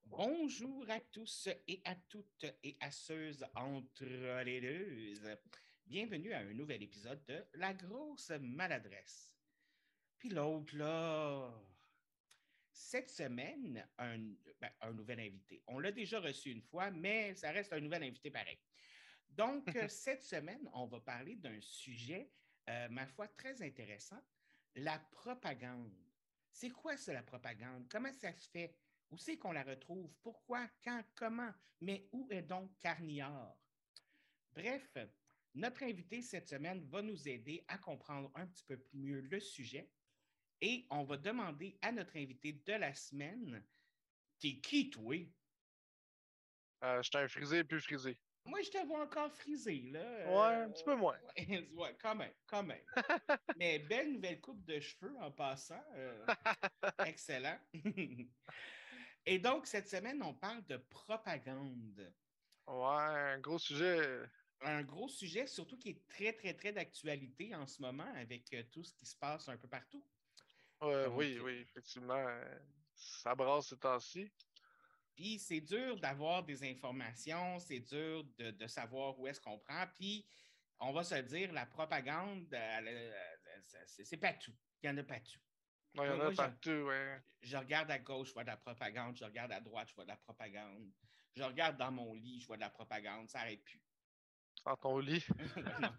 Bonjour à tous et à toutes et à ceux entre les deux. Bienvenue à un nouvel épisode de La grosse maladresse. Puis l'autre, là, cette semaine, un nouvel invité. On l'a déjà reçu une fois, mais ça reste un nouvel invité pareil. Donc, cette semaine, on va parler d'un sujet, ma foi, très intéressant, la propagande. C'est quoi ça, la propagande? Comment ça se fait? Où c'est qu'on la retrouve? Pourquoi? Quand? Comment? Mais où est donc Carniard? Bref, notre invité cette semaine va nous aider à comprendre un petit peu mieux le sujet et on va demander à notre invité de la semaine, t'es qui, toi? J'étais un frisé plus frisé. Moi, je te vois encore frisé, là. Ouais, un petit peu moins. Ouais, quand même, quand même. Mais belle nouvelle coupe de cheveux en passant. Excellent. Et donc, cette semaine, on parle de propagande. Ouais, un gros sujet. Un gros sujet, surtout qui est très, très, très d'actualité en ce moment avec tout ce qui se passe un peu partout. Donc, Oui, oui, effectivement. Ça brasse ces temps-ci. puis c'est dur d'avoir des informations, c'est dur de savoir où est-ce qu'on prend. Puis, on va se dire, la propagande, c'est pas tout. Il y en a pas tout. Ouais, il y Moi, en a moi je, partout, ouais. je regarde à gauche, je vois de la propagande. Je regarde à droite, je vois de la propagande. Je regarde dans mon lit, je vois de la propagande. Ça n'arrête plus. Dans ton lit. Ouais, non.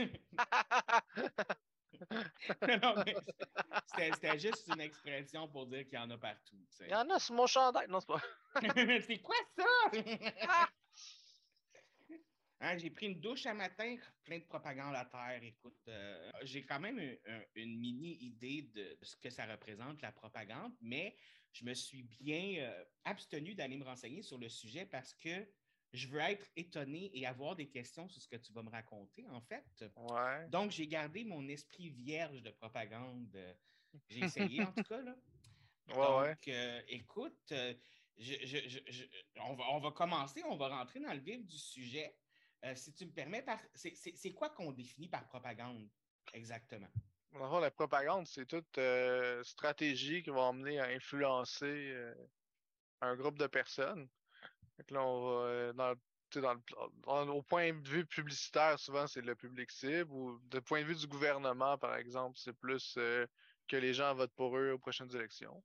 Non, mais c'était juste une expression pour dire qu'il y en a partout. Tu Il y sais. en a sur mon chandail. Non, c'est pas. C'est quoi ça? Ah! Hein, j'ai pris une douche un matin, plein de propagande à terre. Écoute, j'ai quand même une mini-idée de ce que ça représente, la propagande, mais je me suis bien abstenu d'aller me renseigner sur le sujet parce que je veux être étonné et avoir des questions sur ce que tu vas me raconter, en fait. Ouais. Donc, j'ai gardé mon esprit vierge de propagande. J'ai essayé, en tout cas, là. Ouais, Donc, ouais. écoute, je, je, je, je, on va commencer, on va rentrer dans le vif du sujet. Si tu me permets, c'est quoi qu'on définit par propagande exactement? Dans le fond, la propagande, c'est toute stratégie qui va emmener à influencer un groupe de personnes. Fait que là, on va tu sais, au point de vue publicitaire, souvent c'est le public cible, ou de point de vue du gouvernement, par exemple, c'est plus que les gens votent pour eux aux prochaines élections.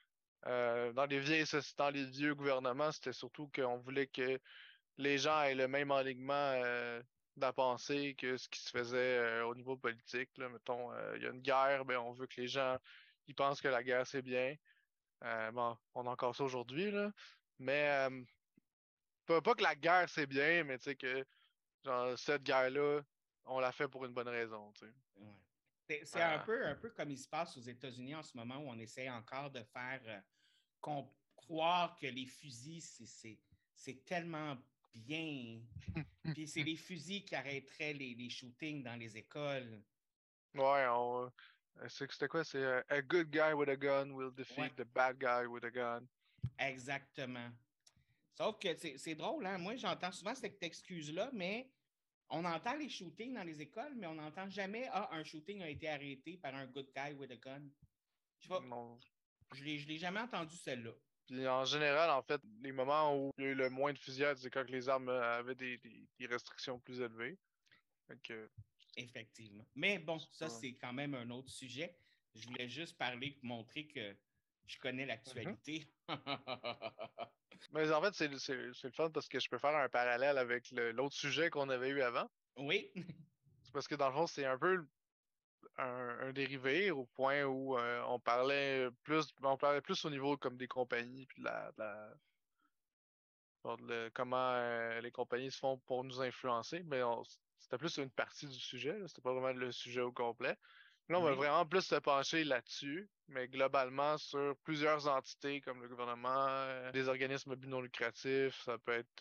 Dans les vieux gouvernements, c'était surtout qu'on voulait que les gens aient le même alignement de la pensée que ce qui se faisait au niveau politique. Là. Mettons, il y a une guerre, ben, on veut que les gens ils pensent que la guerre c'est bien. Bon, on a encore ça aujourd'hui, là. Mais pas que la guerre c'est bien, mais tu sais que genre cette guerre-là, on l'a fait pour une bonne raison, tu sais. Ouais. C'est Euh, un peu comme il se passe aux États-Unis en ce moment où on essaie encore de faire croire que les fusils, c'est tellement bien. Puis c'est les fusils qui arrêteraient les shootings dans les écoles. ouais, c'était quoi? C'est A good guy with a gun will Ouais, defeat the bad guy with a gun. exactement. Sauf que c'est drôle, hein? Moi, j'entends souvent cette excuse-là, mais on entend les shootings dans les écoles, mais on n'entend jamais Ah, un shooting a été arrêté par un good guy with a gun. Je sais pas, Non. je l'ai jamais entendu celle-là. Puis en général, en fait, les moments où il y a eu le moins de fusillades, c'est quand les armes avaient des restrictions plus élevées. Fait que, Effectivement. Mais bon, ça, ça. c'est quand même un autre sujet. Je voulais juste parler, montrer que je connais Mhm. l'actualité. Mais en fait, c'est le fun parce que je peux faire un parallèle avec l'autre sujet qu'on avait eu avant. Oui, C'est parce que dans le fond, c'est un peu un dérivé au point où on parlait plus au niveau comme des compagnies puis comment les compagnies se font pour nous influencer, mais c'était plus une partie du sujet, là, c'était pas vraiment le sujet au complet. Là, on va oui. vraiment plus se pencher là-dessus, mais globalement sur plusieurs entités comme le gouvernement, des organismes à but non lucratif, ça peut être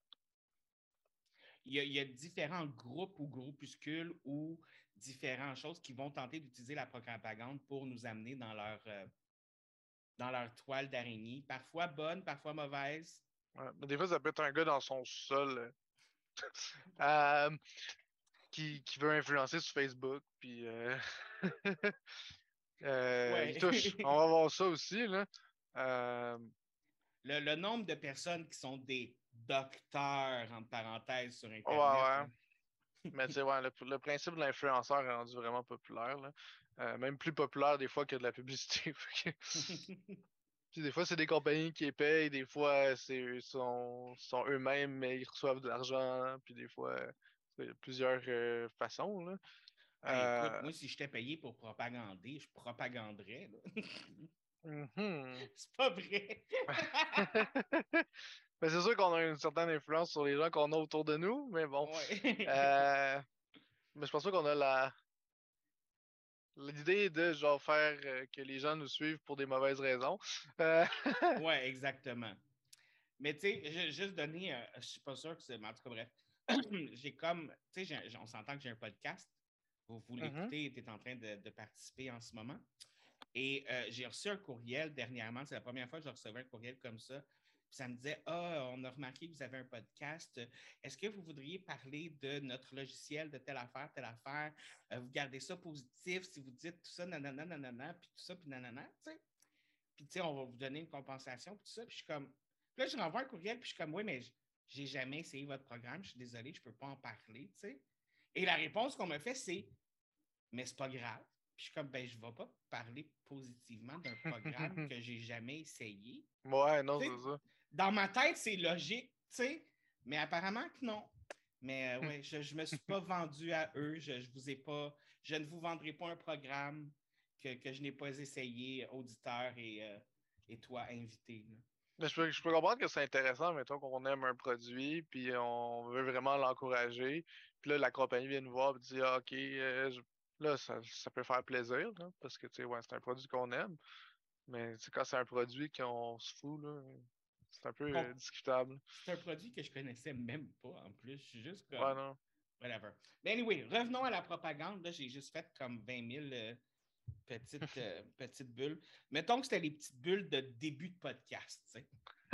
Il y a différents groupes ou groupuscules ou différentes choses qui vont tenter d'utiliser la propagande pour nous amener dans leur toile d'araignée, parfois bonne, parfois mauvaise. mais des fois ça peut être un gars dans son sol euh, qui veut influencer sur Facebook, puis il Ouais. touche. On va voir ça aussi, là. Euh, le nombre de personnes qui sont des docteurs, entre parenthèses, sur Ouais, Internet. ouais. Mais tu sais, ouais, le principe de l'influenceur est rendu vraiment populaire, là. Même plus populaire des fois que de la publicité. Puis des fois, c'est des compagnies qui les payent, des fois, sont eux-mêmes, mais ils reçoivent de l'argent, puis des fois, c'est plusieurs façons, là. Hey, écoute, Euh, moi, si j'étais payé pour propagander, je propaganderais. Là. mhm. C'est pas vrai. Mais c'est sûr qu'on a une certaine influence sur les gens qu'on a autour de nous, mais bon. Ouais. Euh, mais je pense pas qu'on a l'idée de genre faire que les gens nous suivent pour des mauvaises raisons. Euh, Ouais, exactement. Mais tu sais, juste donner, je suis pas sûr que c'est. Mais en tout cas, bref. J'ai comme. Tu sais, on s'entend que j'ai un podcast. Vous mhm. l'écoutez, tu es en train de participer en ce moment. Et j'ai reçu un courriel dernièrement. C'est la première fois que je recevais un courriel comme ça. Puis ça me disait: Ah, on a remarqué que vous avez un podcast. Est-ce que vous voudriez parler de notre logiciel, de telle affaire, telle affaire? Vous gardez ça positif si vous dites tout ça, nanana, nanana, puis tout ça, puis nanana, tu sais. Puis, tu sais, on va vous donner une compensation, puis tout ça. Puis, je suis comme. Puis là, je renvoie un courriel, puis je suis comme: Oui, mais j'ai jamais essayé votre programme. Je suis désolé, je ne peux pas en parler, tu sais. Et la réponse qu'on me fait, c'est: Mais c'est pas grave. Puis, je suis comme: Ben, je ne vais pas parler positivement d'un programme que j'ai jamais essayé. Ouais, non, Tu sais, c'est ça. dans ma tête, c'est logique, tu sais. Mais apparemment que non. Mais ouais, je ne me suis pas vendu à eux. Je vous ai pas. Je ne vous vendrai pas un programme que je n'ai pas essayé, auditeur et toi, invité. Là. Mais je peux comprendre que c'est intéressant, mettons qu'on aime un produit, puis on veut vraiment l'encourager. Puis là, la compagnie vient nous voir et dit ah, OK, là, ça peut faire plaisir, là, parce que tu sais, ouais, c'est un produit qu'on aime. Mais tu sais, quand c'est un produit qu'on se fout, là, c'est un peu Bon, discutable. c'est un produit que je connaissais même pas en plus. Je suis juste Ouais, comme. non. Whatever. Mais anyway, revenons à la propagande. Là, j'ai juste fait comme 20 000 petites bulles. Mettons que c'était les petites bulles de début de podcast. Tu sais.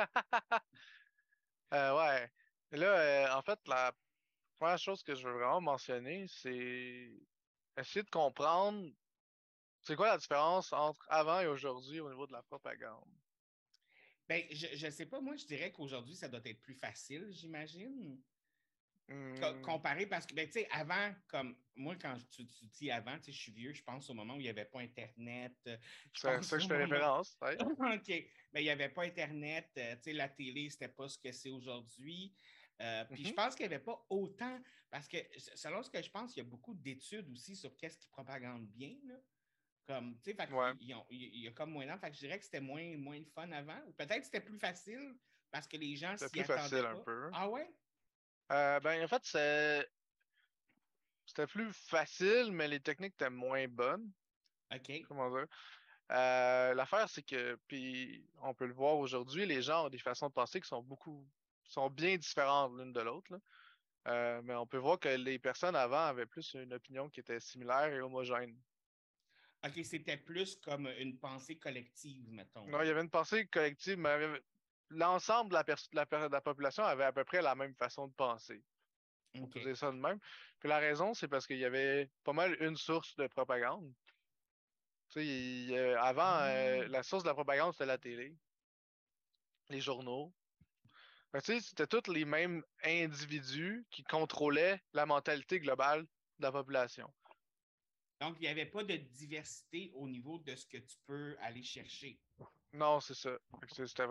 Ouais. Là, en fait, la première chose que je veux vraiment mentionner, c'est essayer de comprendre c'est quoi la différence entre avant et aujourd'hui au niveau de la propagande. Ben, je ne sais pas, moi, je dirais qu'aujourd'hui, ça doit être plus facile, j'imagine. Hmm, Comparé parce que, ben, tu sais, avant, comme moi, quand tu dis avant, tu sais, je suis vieux, je pense au moment où il n'y avait pas Internet, je c'est pense ça que je au fais moment. référence, ouais. OK, mais il n'y avait pas Internet, tu sais, la télé, c'était pas ce que c'est aujourd'hui. Puis je Mhm. pense qu'il n'y avait pas autant, parce que selon ce que je pense, il y a beaucoup d'études aussi sur qu'est-ce qui propagande bien, là. Comme, tu sais, fait Ouais, il y a comme moins d'ans, fait que je dirais que c'était moins de fun avant, ou peut-être que c'était plus facile parce que les gens c'est s'y plus attendaient facile un pas. peu. Ah ouais? Ben, en fait, c'était plus facile, mais les techniques étaient moins bonnes. OK. Comment dire? L'affaire, c'est que, puis on peut le voir aujourd'hui, les gens ont des façons de penser qui sont bien différentes l'une de l'autre, là. Mais on peut voir que les personnes avant avaient plus une opinion qui était similaire et homogène. OK, c'était plus comme une pensée collective, mettons. Non, il y avait une pensée collective, mais l'ensemble de la population avait à peu près la même façon de penser. On peut OK. dire ça de même. Puis la raison, c'est parce qu'il y avait pas mal une source de propagande. Tu sais, avant, Ah, la source de la propagande, c'était la télé, les journaux. Fait que, tu sais, c'était tous les mêmes individus qui contrôlaient la mentalité globale de la population. donc, il n'y avait pas de diversité au niveau de ce que tu peux aller chercher. Non, c'est ça. Fait que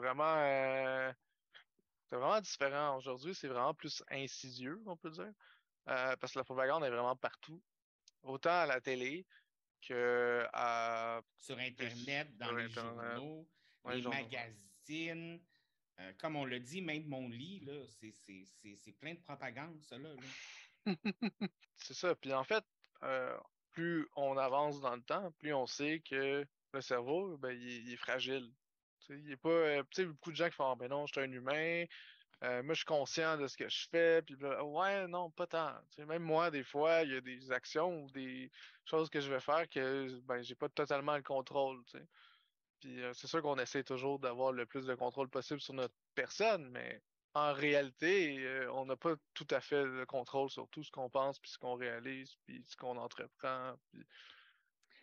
c'était vraiment différent. Aujourd'hui, c'est vraiment plus insidieux, on peut dire. Parce que la propagande est vraiment partout. Autant à la télé que Sur que Internet, dans sur les Internet, journaux, dans les les journaux. Ouais. magazines. Comme on l'a dit, même mon lit, là, c'est plein de propagande, ça, là. C'est ça. Puis en fait, euh, plus on avance dans le temps, plus on sait que le cerveau, ben, il est fragile. Tu sais, il est pas. Tu sais, beaucoup de gens qui font ah, ben non, je suis un humain, moi je suis conscient de ce que je fais, puis ouais, non, pas tant. Tu sais, même moi, des fois, il y a des actions ou des choses que je vais faire que ben j'ai pas totalement le contrôle. Tu sais. Puis c'est sûr qu'on essaie toujours d'avoir le plus de contrôle possible sur notre personne, mais en réalité, on n'a pas tout à fait le contrôle sur tout ce qu'on pense, puis ce qu'on réalise, puis ce qu'on entreprend. Puis...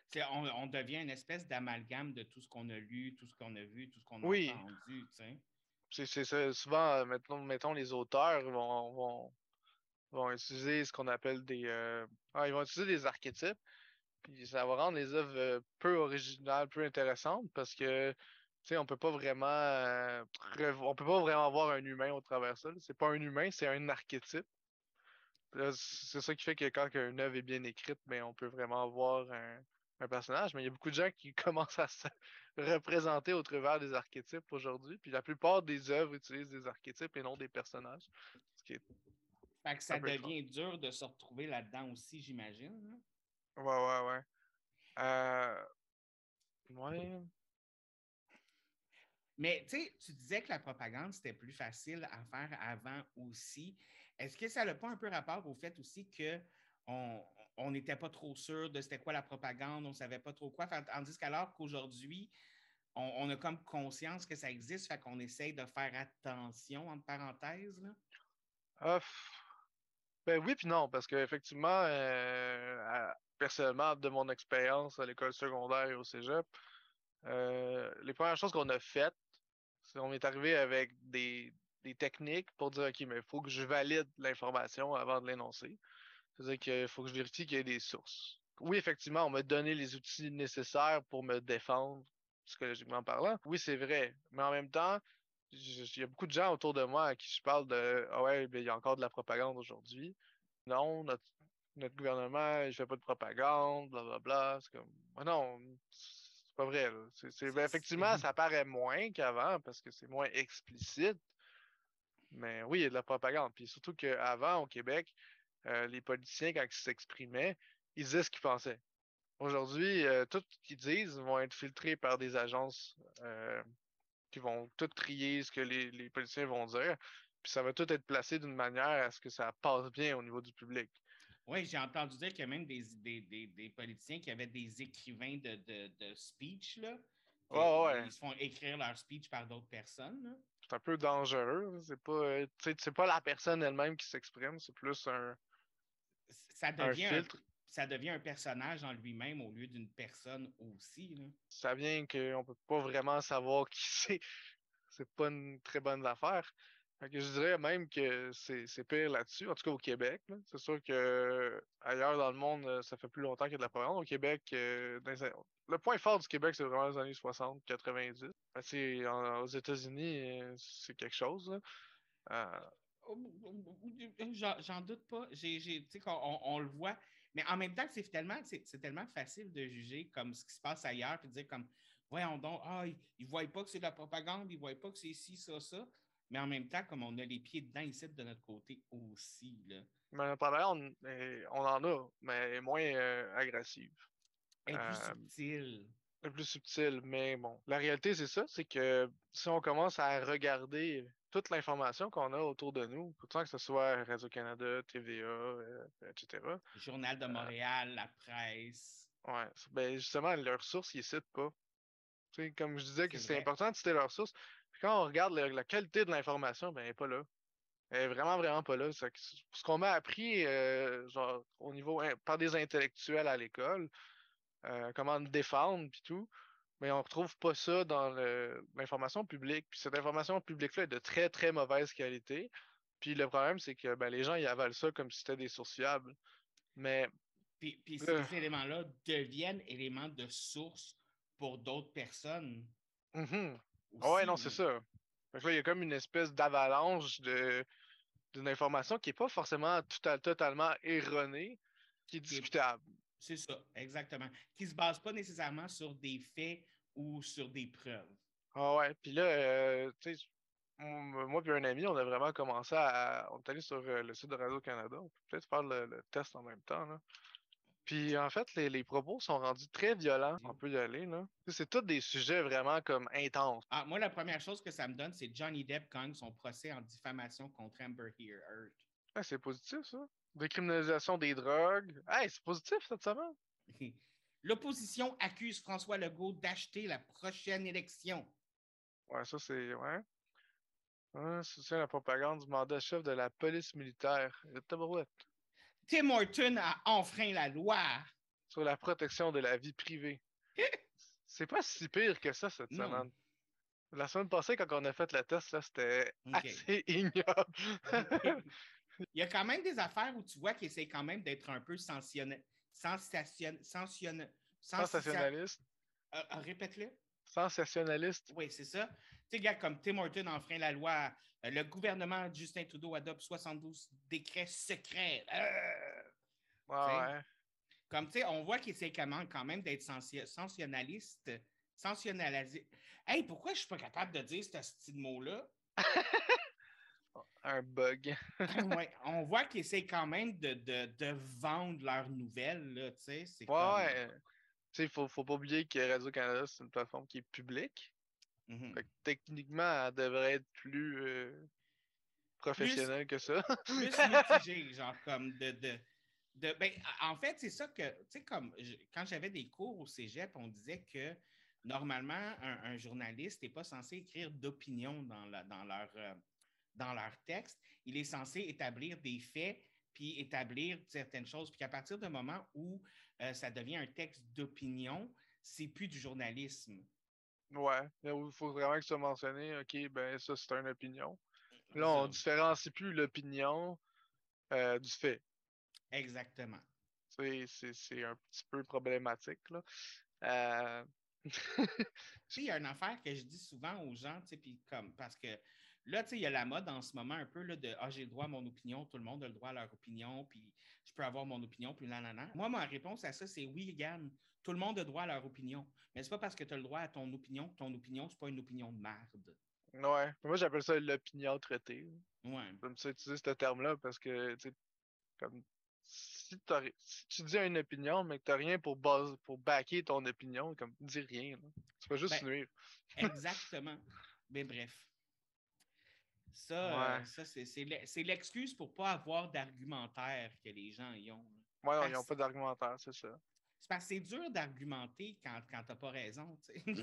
On devient une espèce d'amalgame de tout ce qu'on a lu, tout ce qu'on a vu, tout ce qu'on a Oui, entendu, tu sais. c'est ça. Souvent, mettons, les auteurs vont utiliser ce qu'on appelle ils vont utiliser des archétypes. Puis ça va rendre les œuvres peu originales, peu intéressantes parce que on peut pas vraiment on peut pas vraiment voir un humain au travers de ça. C'est pas un humain, c'est un archétype. Là, c'est ça qui fait que quand une œuvre est bien écrite, ben, on peut vraiment voir un personnage. Mais il y a beaucoup de gens qui commencent à se représenter au travers des archétypes aujourd'hui. Puis la plupart des œuvres utilisent des archétypes et non des personnages. Ce qui est Fait que ça un peu étrange. devient dur de se retrouver là-dedans aussi, j'imagine. Là. Ouais. Euh, ouais. Mais tu sais, tu disais que la propagande, c'était plus facile à faire avant aussi. Est-ce que ça n'a pas un peu rapport au fait aussi que on n'était pas trop sûr de c'était quoi la propagande, on ne savait pas trop quoi, tandis qu'alors qu'aujourd'hui, on a comme conscience que ça existe, fait qu'on essaye de faire attention, entre parenthèses. Là. Ah, ben oui puis non, parce qu'effectivement, personnellement, de mon expérience à l'école secondaire et au cégep, les premières choses qu'on a faites, c'est qu'on est arrivé avec des techniques pour dire, OK, mais il faut que je valide l'information avant de l'énoncer. C'est-à-dire qu'il faut que je vérifie qu'il y ait des sources. Oui, effectivement, on m'a donné les outils nécessaires pour me défendre, psychologiquement parlant. Oui, c'est vrai. Mais en même temps, il y a beaucoup de gens autour de moi à qui je parle de Ah ouais, ben, il y a encore de la propagande aujourd'hui. Non, notre gouvernement, il fait pas de propagande, blablabla. C'est comme ah non, c'est pas vrai. Là. Ben, effectivement, ça paraît moins qu'avant parce que c'est moins explicite. Mais oui, il y a de la propagande. Puis surtout qu'avant, au Québec, les politiciens, quand ils s'exprimaient, ils disaient ce qu'ils pensaient. Aujourd'hui, tout ce qu'ils disent vont être filtrés par des agences qui vont tout trier ce que les politiciens vont dire. Puis ça va tout être placé d'une manière à ce que ça passe bien au niveau du public. Oui, j'ai entendu dire qu'il y a même des politiciens qui avaient des écrivains de speech, là, Ouais. qu'ils se font écrire leur speech par d'autres personnes. Là. C'est un peu dangereux. C'est pas, c'est pas la personne elle-même qui s'exprime, c'est plus Ça un devient un, filtre. ça devient un personnage en lui-même au lieu d'une personne aussi. Là. Ça vient qu'on peut pas vraiment savoir qui c'est. C'est pas une très bonne affaire. Fait que je dirais même que c'est pire là-dessus, en tout cas au Québec. Là. C'est sûr que ailleurs dans le monde, ça fait plus longtemps qu'il y a de la propagande. Au Québec, le point fort du Québec, c'est vraiment les années 60, 90. Aux États-Unis, c'est quelque chose. Là. Euh, J'en doute pas. On le voit. Mais en même temps, c'est tellement facile de juger comme ce qui se passe ailleurs et de dire comme voyons donc, ils ne voient pas que c'est de la propagande, ils ne voient pas que c'est ci, ça. Mais en même temps, comme on a les pieds dedans ici de notre côté aussi. Là. mais la propagande, on en a, mais elle est moins agressive. Elle est plus Euh, subtile. le plus subtil, mais bon. La réalité, c'est ça, c'est que si on commence à regarder toute l'information qu'on a autour de nous, autant que ce soit Radio-Canada, TVA, etc. Journal de euh, Montréal, la presse. ouais, ben justement, leurs sources, ils ne citent pas. Tu sais, comme je disais que C'est c'est vrai. important de citer leurs sources. Puis quand on regarde la qualité de l'information, ben elle n'est pas là. Elle est vraiment, vraiment pas là. Ce qu'on m'a appris genre, par des intellectuels à l'école, comment me défendre, puis tout. Mais on retrouve pas ça dans l'information publique. Puis cette information publique-là est de très, très mauvaise qualité. Puis le problème, c'est que ben, les gens, ils avalent ça comme si c'était des sources fiables. Mais Puis euh, ces éléments-là deviennent éléments de source pour d'autres personnes mhm. Ouais, non, aussi. c'est Là. ça. Fait que là, il y a comme une espèce d'avalanche d'une information qui est pas forcément totalement erronée, qui est Qui est- discutable. C'est ça, exactement. Qui ne se base pas nécessairement sur des faits ou sur des preuves. Ah ouais, puis là, tu sais, moi et un ami, on a vraiment commencé On est allé sur le site de Radio-Canada. On peut peut-être faire le test en même temps, là. Puis en fait, les propos sont rendus très violents. On peut y aller, là. Tu sais, c'est tous des sujets vraiment comme intenses. Moi, la première chose que ça me donne, c'est Johnny Depp gagne son procès en diffamation contre Amber Heard. Ah, c'est positif, ça. Décriminalisation des drogues. Hey, c'est positif cette semaine. L'opposition accuse François Legault d'acheter la prochaine élection. Ouais, ça c'est. Ouais. Ouais, soutient la propagande du mandat chef de la police militaire. Tabarouette. Tim Horton a enfreint la loi. Sur la protection de la vie privée. C'est pas si pire que ça cette Non. semaine. La semaine passée, quand on a fait le test, là, c'était OK. assez ignoble. Il y a quand même des affaires où tu vois qu'ils essaient quand même d'être un peu sensationnel. Sensationnaliste. Répète-le. Sensationnaliste. Oui, c'est ça. Tu sais, gars, comme Tim Horton enfreint la loi, le gouvernement de Justin Trudeau adopte 72 décrets secrets. Ouais, Tu sais, ouais. comme tu sais, on voit qu'il essaie quand même d'être sensationnaliste. Sensationnalisé. Hey, pourquoi je ne suis pas capable de dire ce style de mot-là? Un bug. Ouais, on voit qu'ils essaient quand même de vendre leurs nouvelles, là, tu sais, c'est Ouais, comme... ouais. Tu sais, faut pas oublier que Radio-Canada, c'est une plateforme qui est publique. Mhm. Fait que techniquement, elle devrait être plus Plus, professionnelle que ça. plus mitigé, genre comme ben, en fait, c'est ça que, tu sais, comme quand j'avais des cours au cégep, on disait que normalement, un journaliste n'est pas censé écrire d'opinion dans leur texte. Il est censé établir des faits puis établir certaines choses. Puis qu'à partir du moment où ça devient un texte d'opinion, c'est plus du journalisme. Ouais, il faut vraiment que ce soit mentionné. Ok, ben ça, c'est une opinion. Là, on Ça, différencie plus l'opinion du fait. exactement. C'est un petit peu problématique, là. Euh, Tu sais, il y a une affaire que je dis souvent aux gens, tu sais, puis comme, parce que là, tu sais, il y a la mode en ce moment un peu là, de j'ai le droit à mon opinion, tout le monde a le droit à leur opinion, puis je peux avoir mon opinion, puis nanana. Moi, ma réponse à ça, c'est oui, Yann, tout le monde a le droit à leur opinion. Mais c'est pas parce que tu as le droit à ton opinion que ton opinion, c'est pas une opinion de merde. ouais, moi j'appelle ça l'opinion traitée. Ouais. J'aime ça utiliser ce terme-là parce que, tu sais, comme, si tu dis une opinion, mais que t'as rien pour backer ton opinion, comme, dis rien, là. Tu vas juste Ben, nuire. exactement. Mais bref. Ouais. Ça c'est l'excuse pour ne pas avoir d'argumentaire que les gens y ont. Ouais, non, ils n'ont Parce pas d'argumentaire, c'est ça. C'est parce que c'est dur d'argumenter quand t'as pas raison.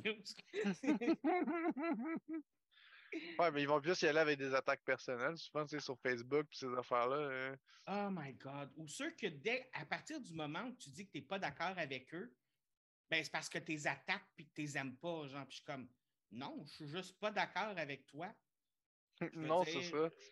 Ouais, mais ils vont plus y aller avec des attaques personnelles. Souvent, tu sais, sur Facebook pis ces affaires-là. Oh my God. Ou ceux que à partir du moment où tu dis que tu n'es pas d'accord avec eux, ben c'est parce que tu les attaques et que tu les aimes pas. Genre, puis je suis comme non, je suis juste pas d'accord avec toi. Je veux Non, c'est dire, ça.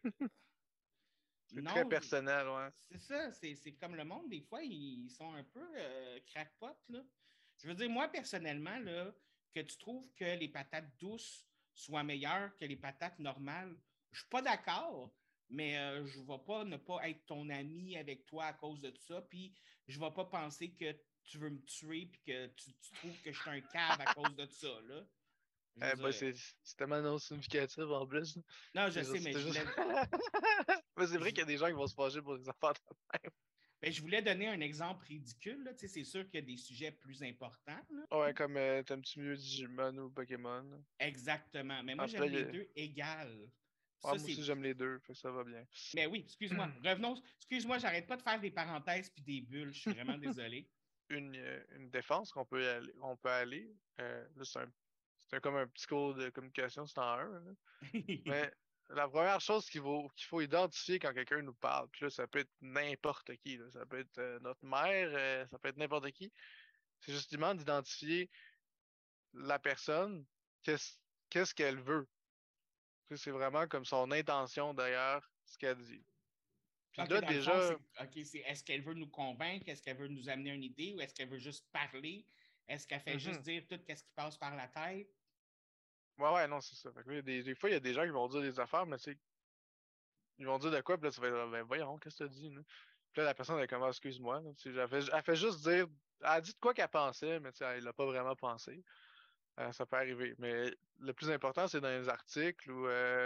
C'est très non, personnel, ouais. c'est ça. C'est comme le monde, des fois, ils sont un peu crackpot, là. Je veux dire, moi, personnellement, là, que tu trouves que les patates douces soient meilleures que les patates normales, je suis pas d'accord, mais je ne vais pas ne pas être ton ami avec toi à cause de tout ça, puis je ne vais pas penser que tu veux me tuer puis que tu trouves que je suis un cave à cause de tout ça, là. Je veux Eh ben, dire, c'est tellement non significatif en plus. non, je C'est sais, juste, mais c'était je juste... voulais, Mais c'est vrai je, qu'il y a des gens qui vont se fâcher pour des affaires de même. ben, je voulais donner un exemple ridicule, là. Tu sais, c'est sûr qu'il y a des sujets plus importants, là. Ouais, comme t'aimes-tu mieux Digimon ou Pokémon? Exactement. Mais moi, Ah, puis là, j'aime les deux égales. ah, Ça, moi c'est. aussi, j'aime les deux, fait que ça va bien. Mais oui, excuse-moi. Revenons. Excuse-moi, j'arrête pas de faire des parenthèses puis des bulles. Je suis vraiment désolé. Une défense qu'on peut aller. Là, comme un petit cours de communication 101, là. Mais la première chose qu'il faut identifier quand quelqu'un nous parle, puis là, ça peut être n'importe qui, là. Ça peut être notre mère, ça peut être n'importe qui. C'est justement d'identifier la personne, qu'est-ce qu'est-ce qu'elle veut. Tu sais, c'est vraiment comme son intention derrière ce qu'elle dit. Puis OK, là, dans le fond, déjà, c'est OK, c'est est-ce qu'elle veut nous convaincre? Est-ce qu'elle veut nous amener une idée ou est-ce qu'elle veut juste parler? Est-ce qu'elle fait juste mhm. dire tout ce qui passe par la tête? Ouais, ouais, non, c'est ça. Fait que là, des fois, il y a des gens qui vont dire des affaires, mais tu sais, ils vont dire de quoi, puis là, tu vas être, ben voyons, qu'est-ce que tu dis, là? Puis là, la personne, elle commence, excuse-moi, là, tu sais, elle fait juste dire, elle a dit de quoi qu'elle pensait, mais tu sais, elle l'a pas vraiment pensé. Ça peut arriver. Mais le plus important, c'est dans les articles où,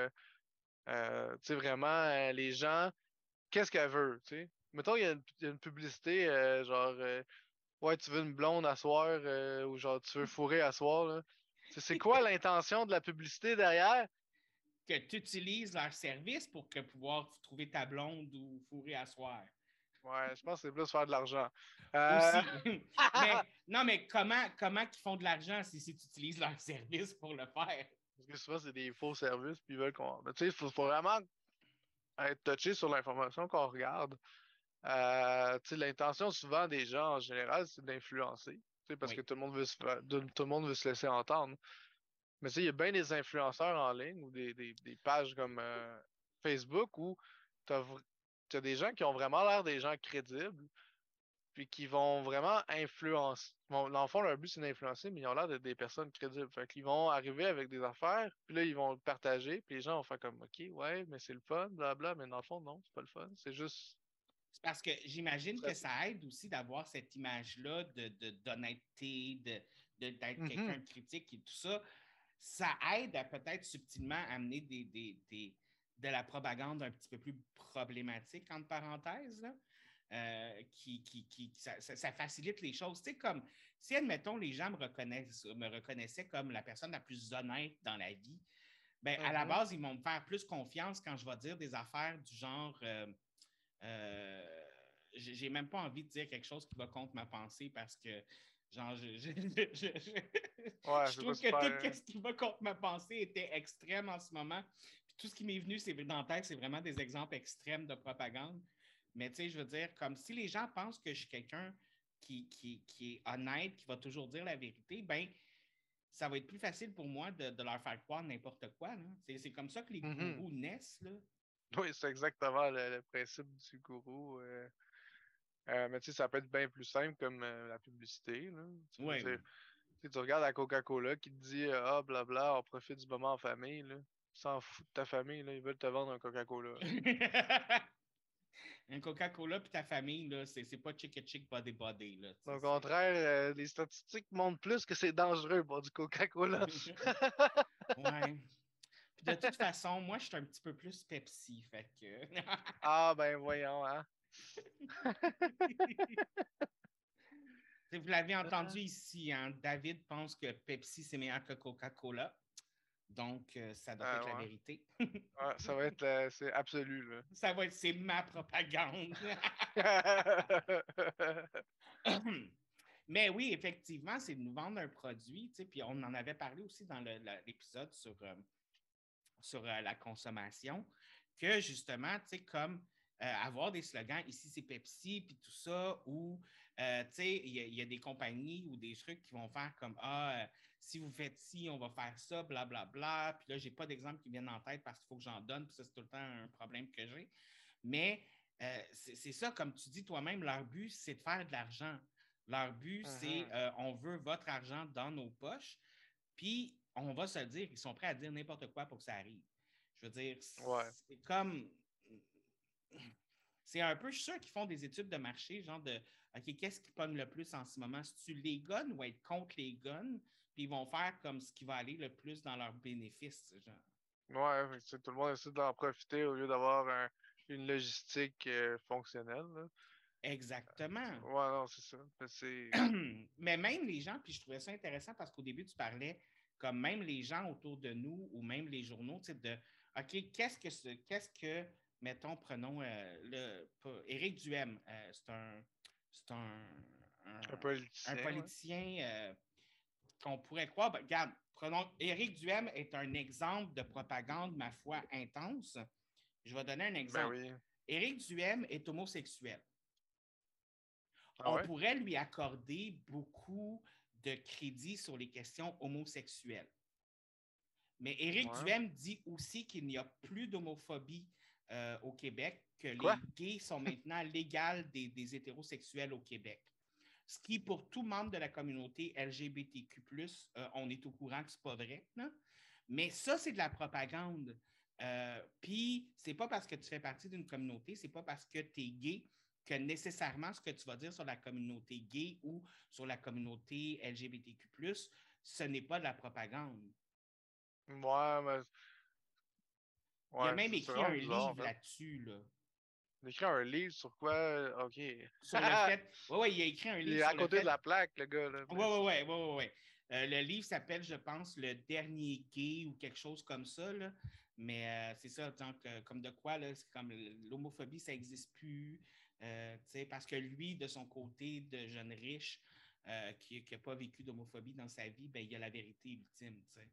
tu sais, vraiment, les gens, qu'est-ce qu'elle veut, tu sais? Mettons, il y a une publicité, genre, ouais, tu veux une blonde à soir, ou genre, tu veux fourrer à soir, là. C'est quoi l'intention de la publicité derrière? Que tu utilises leur service pour que pouvoir trouver ta blonde ou fourrer à soir. Ouais, je pense que c'est plus faire de l'argent. Euh... Aussi. Mais non, mais comment ils font de l'argent si tu utilises leur service pour le faire? Parce que souvent, c'est des faux services, puis ils veulent qu'on. Mais tu sais, faut vraiment être touché sur l'information qu'on regarde. Tu sais, l'intention souvent des gens en général, c'est d'influencer. Tu sais, parce que Oui. tout le monde veut tout le monde veut se laisser entendre. Mais tu sais, il y a bien des influenceurs en ligne ou des pages comme Facebook où t'as des gens qui ont vraiment l'air des gens crédibles, puis qui vont vraiment influencer. Bon, dans le fond, leur but, c'est d'influencer, mais ils ont l'air d'être des personnes crédibles. Fait qu'ils vont arriver avec des affaires, puis là, ils vont le partager, puis les gens vont faire comme, OK, ouais, mais c'est le fun, blabla, mais dans le fond, non, c'est pas le fun. C'est juste. C'est parce que j'imagine que Ça- ça aide aussi d'avoir cette image-là d'honnêteté, d'être quelqu'un Mhm, de critique et tout ça. Ça aide à peut-être subtilement amener de la propagande un petit peu plus problématique, entre parenthèses, là. Ça facilite les choses. Tu sais, comme si, admettons, les gens me reconnaissaient comme la personne la plus honnête dans la vie, ben, à la mhm. base, ils vont me faire plus confiance quand je vais dire des affaires du genre j'ai même pas envie de dire quelque chose qui va contre ma pensée parce que genre Ouais, je c'est pas trouve que super. tout ce qui va contre ma pensée était extrême en ce moment. Puis tout ce qui m'est venu dans la tête, c'est vraiment des exemples extrêmes de propagande. Mais tu sais, je veux dire, comme si les gens pensent que je suis quelqu'un qui est honnête, qui va toujours dire la vérité, ben ça va être plus facile pour moi de leur faire croire n'importe quoi. C'est comme ça que les Mhm. gourous naissent. Là. Oui, c'est exactement le principe du gourou. Mais tu sais, ça peut être bien plus simple comme la publicité, là. Tu veux Oui, dire, oui. tu regardes la Coca-Cola qui te dit ah blabla, on profite du moment en famille, là. Ils s'en foutent de ta famille, là. Ils veulent te vendre un Coca-Cola. Un Coca-Cola puis ta famille, là, c'est pas chick body body. Là, Au contraire, les statistiques montrent plus que c'est dangereux boire du Coca-Cola. ouais. Puis de toute façon, moi, je suis un petit peu plus Pepsi. Fait que. Ah ben voyons, hein. Vous l'avez entendu ici, hein? David pense que Pepsi, c'est meilleur que Coca-Cola. Donc, ça doit être la Ouais. vérité. Ouais, ça va être c'est absolu là. C'est ma propagande. Mais oui, effectivement, c'est de nous vendre un produit, puis on en avait parlé aussi dans l'épisode sur la consommation, que justement, tu sais, comme avoir des slogans, ici c'est Pepsi, puis tout ça, ou, tu sais, il y a des compagnies ou des trucs qui vont faire comme, si vous faites ci, on va faire ça, blablabla. Bla, bla. Puis là, j'ai pas d'exemple qui viennent en tête parce qu'il faut que j'en donne, puis ça, c'est tout le temps un problème que j'ai. Mais c'est ça, comme tu dis toi-même, leur but, c'est de faire de l'argent. Leur but, c'est Mhm. on veut votre argent dans nos poches. Puis, on va se le dire, ils sont prêts à dire n'importe quoi pour que ça arrive. Je veux dire, Ouais. c'est comme. C'est un peu, je suis sûr qu'ils font des études de marché, genre de OK, qu'est-ce qui pogne le plus en ce moment? Si tu les guns ou être contre les guns, puis ils vont faire comme ce qui va aller le plus dans leur bénéfice, genre. Ouais, fait que, tu sais, tout le monde essaie d'en profiter au lieu d'avoir une logistique fonctionnelle, là. Exactement. Ouais, non, c'est ça. Mais Mais même les gens, puis je trouvais ça intéressant parce qu'au début, tu parlais comme même les gens autour de nous ou même les journaux, tu sais, de OK, qu'est-ce que, mettons, prenons Éric Duhem, c'est un un politicien, ouais. politicien qu'on pourrait croire. Ben, regarde, prenons Éric Duhem est un exemple de propagande, ma foi, intense. Je vais donner un Ben exemple. oui. Éric Duhem est homosexuel. Ah On ouais? pourrait lui accorder beaucoup de crédit sur les questions homosexuelles. Mais Éric Ouais. Duhem dit aussi qu'il n'y a plus d'homophobie au Québec, que Quoi? les gays sont maintenant l'égal des hétérosexuels au Québec. Ce qui, pour tout membre de la communauté LGBTQ+, on est au courant que c'est pas vrai. Non? Mais ça, c'est de la propagande. Puis, c'est pas parce que tu fais partie d'une communauté, c'est pas parce que tu es gay que nécessairement ce que tu vas dire sur la communauté gay ou sur la communauté LGBTQ+, ce n'est pas de la propagande. Ouais, mais Il a ouais, même c'est écrit vraiment un bizarre en livre fait. là-dessus, là, D'écrire un livre sur quoi? Ok. sur le fait. Oui, ouais, il a écrit un Il livre est à sur le côté de fait. la plaque, le gars, là. Oui, Mais oui, c'est oui, oui, oui. Le livre s'appelle, je pense, Le Dernier Gay ou quelque chose comme ça, là. Mais c'est ça, donc, comme de quoi, là, c'est comme l'homophobie, ça n'existe plus. Parce que lui, de son côté de jeune riche, qui n'a pas vécu d'homophobie dans sa vie, ben, il a la vérité ultime. T'sais.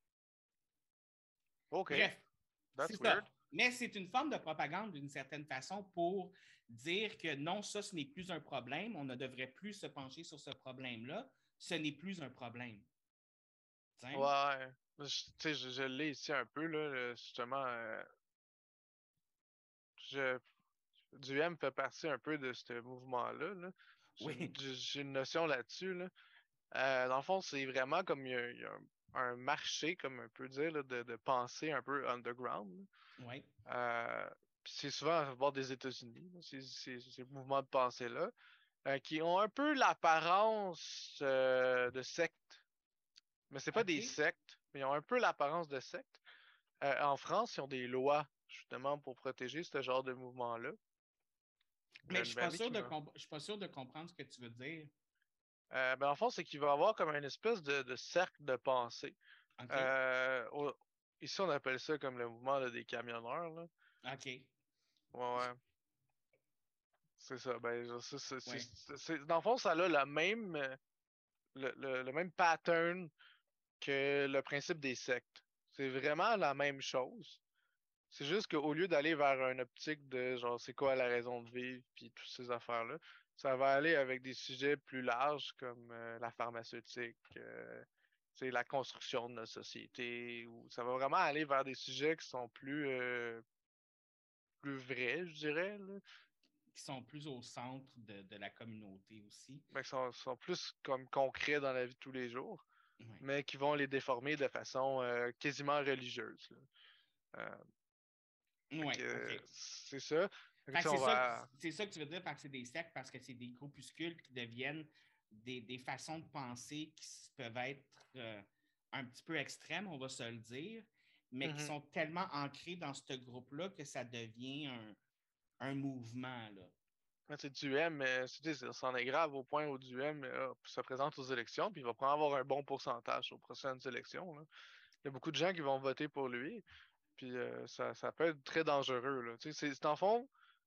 OK. Bref, c'est That's weird. ça. Mais c'est une forme de propagande d'une certaine façon pour dire que non, ça, ce n'est plus un problème. On ne devrait plus se pencher sur ce problème-là. Ce n'est plus un problème. sais. Ouais. Je l'ai ici un peu, là, justement. Je, du M fait partie un peu de ce mouvement-là. Là. Oui, J'ai une notion là-dessus. Là. Dans le fond, c'est vraiment comme il y a un marché, comme on peut dire, là, de pensée un peu underground. oui. Euh, Puis c'est souvent à bord des États-Unis, là, ces mouvements de pensée-là, qui ont un peu l'apparence de sectes. Mais c'est pas des OK. sectes, mais ils ont un peu l'apparence de sectes. En France, ils ont des lois, justement, pour protéger ce genre de mouvement-là. J'ai Mais un de mes amis qui m'a. je suis pas sûr de comprendre ce que tu veux dire. Ben, en fond, c'est qu'il va y avoir comme une espèce de cercle de pensée. OK. Euh, au- Ici, on appelle ça comme le mouvement là, des camionneurs. Là. OK. Ouais, ouais. C'est ça. Ben, Ouais. dans le fond, ça a le même, le même pattern que le principe des sectes. C'est vraiment la même chose. C'est juste qu'au lieu d'aller vers une optique de genre c'est quoi la raison de vivre puis toutes ces affaires-là, ça va aller avec des sujets plus larges comme la pharmaceutique, c'est la construction de notre société, ou ça va vraiment aller vers des sujets qui sont plus vrais, je dirais, là. Qui sont plus au centre de la communauté aussi. Mais qui sont plus comme concrets dans la vie de tous les jours, Ouais. mais qui vont les déformer de façon quasiment religieuse. Là. Euh, Fait Ouais, que OK. c'est ça. Fait que, Fait tu que sais, on va. c'est ça que tu veux dire par que c'est des sectes, parce que c'est des groupuscules qui deviennent des façons de penser peuvent être un petit peu extrêmes, on va se le dire, mais qui Mhm. sont tellement ancrés dans ce groupe-là que ça devient un mouvement, là. Quand c'est du M, ça c'en est grave au point où du M se présente aux élections, puis il va probablement avoir un bon pourcentage aux prochaines élections. Là. Il y a beaucoup de gens qui vont voter pour lui, puis ça peut être très dangereux. Là. Tu sais, c'est en fond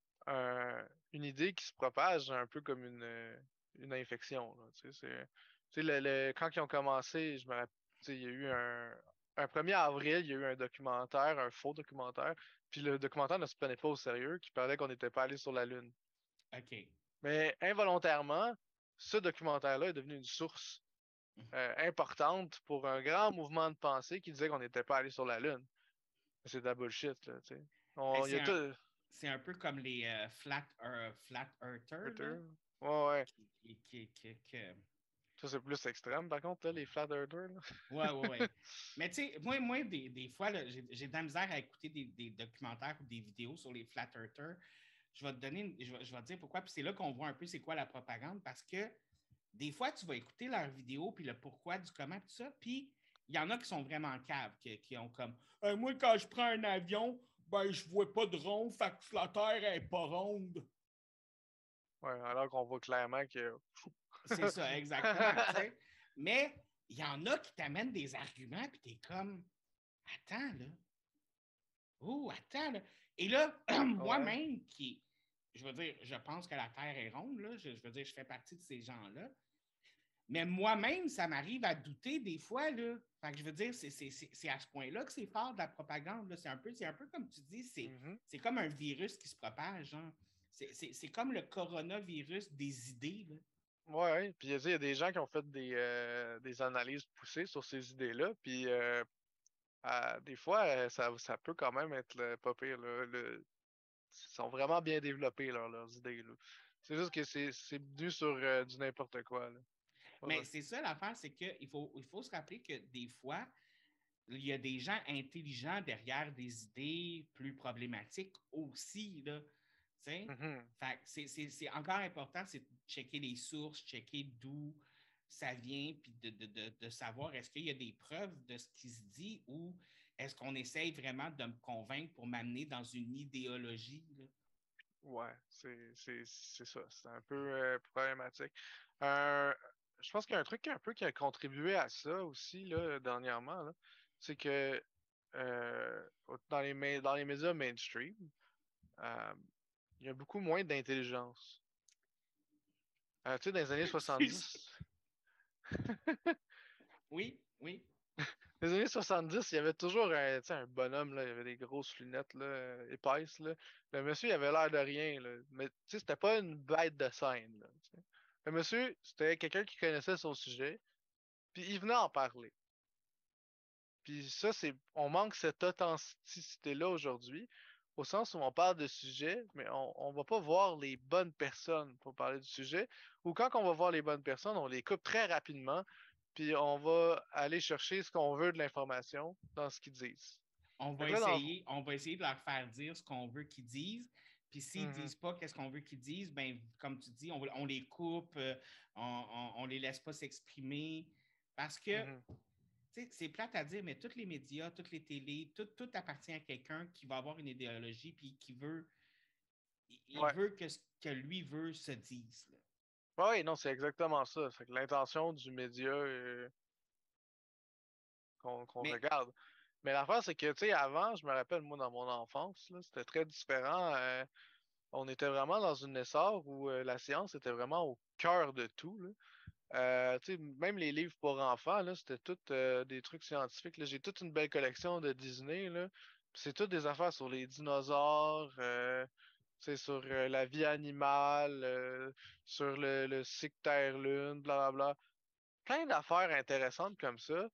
une idée qui se propage un peu comme une infection. Là. Tu sais, quand ils ont commencé, je me rappelle, tu sais, il y a eu un 1er avril, il y a eu un documentaire, un faux documentaire, puis le documentaire ne se prenait pas au sérieux, qui parlait qu'on n'était pas allé sur la Lune. OK. Mais involontairement, ce documentaire-là est devenu une source importante pour un grand mouvement de pensée qui disait qu'on n'était pas allé sur la Lune. C'est de la bullshit, là, tu sais. Ben, Il y a tout. c'est un peu comme les flat earthers, là, Ouais, ouais. qui. Ça, c'est plus extrême, par contre, là, les flat earthers, là. Ouais, ouais, ouais. Mais tu sais, moi des fois, j'ai de la misère à écouter des documentaires ou des vidéos sur les flat earthers. Je vais te donner, je vais te dire pourquoi. Puis c'est là qu'on voit un peu c'est quoi la propagande. Parce que des fois, tu vas écouter leurs vidéos, puis le pourquoi, du comment, tout ça. Puis il y en a qui sont vraiment caves, qui ont comme moi, quand je prends un avion, ben, je vois pas de rond, fait que la Terre est pas ronde. Ouais, alors qu'on voit clairement que. C'est ça, exactement. T'sais. Mais il y en a qui t'amènent des arguments, puis t'es comme attends, là. Oh, attends, là. Et là, Ouais. moi-même, je veux dire, je pense que la Terre est ronde, là. Je veux dire, je fais partie de ces gens-là. Mais moi-même, ça m'arrive à douter des fois, là. Fait que je veux dire, c'est à ce point-là que c'est fort de la propagande, là. C'est un peu comme tu dis, Mhm. c'est comme un virus qui se propage, hein. C'est comme le coronavirus des idées, là. Ouais, puis il y a des gens qui ont fait des analyses poussées sur ces idées-là, puis des fois, ça peut quand même être pas pire. Là, ils sont vraiment bien développés, leurs idées. Là. C'est juste que c'est venu sur du n'importe quoi. Là. Ouais, Mais c'est ça l'affaire, c'est qu'il faut se rappeler que des fois, il y a des gens intelligents derrière des idées plus problématiques aussi, là. Fait mhm. c'est encore important, c'est de checker les sources, checker d'où ça vient, puis de savoir est-ce qu'il y a des preuves de ce qui se dit ou est-ce qu'on essaye vraiment de me convaincre pour m'amener dans une idéologie, là. Ouais, c'est ça. C'est un peu problématique. Euh, je pense qu'il y a un truc un peu qui a contribué à ça aussi, là, dernièrement, là, c'est que dans les médias mainstream, euh, il y a beaucoup moins d'intelligence. Tu sais, dans les années C'est ça. 70, Oui, oui. dans les années 70, il y avait toujours tu sais, un bonhomme, là, il avait des grosses lunettes là, épaisses. Là. Le monsieur, il avait l'air de rien. Là. Mais tu sais, c'était pas une bête de scène. Là, tu sais. Le monsieur, c'était quelqu'un qui connaissait son sujet, puis il venait en parler. Puis ça, on manque cette authenticité-là aujourd'hui, au sens où on parle de sujet, mais on va pas voir les bonnes personnes pour parler du sujet, ou quand on va voir les bonnes personnes, on les coupe très rapidement, puis on va aller chercher ce qu'on veut de l'information dans ce qu'ils disent. Fait que là, on va essayer de leur faire dire ce qu'on veut qu'ils disent. Puis s'ils ne Mhm, disent pas qu'est-ce qu'on veut qu'ils disent, ben, comme tu dis, on les coupe, on les laisse pas s'exprimer. Parce que, mhm. tu sais, c'est plate à dire, mais tous les médias, toutes les télés, tout appartient à quelqu'un qui va avoir une idéologie puis qui veut, il Ouais. veut que ce que lui veut se dise, là. Oui, non, c'est exactement ça. C'est que l'intention du média qu'on Mais regarde. Mais l'affaire, c'est que, tu sais, avant, je me rappelle, moi, dans mon enfance, là, c'était très différent. On était vraiment dans une essor où la science était vraiment au cœur de tout, là. Tu sais, même les livres pour enfants, là, c'était tout des trucs scientifiques, là. J'ai toute une belle collection de Disney, là. Puis c'est toutes des affaires sur les dinosaures, tu sais, sur la vie animale, sur le cycle Terre-Lune, blablabla. Plein d'affaires intéressantes comme ça.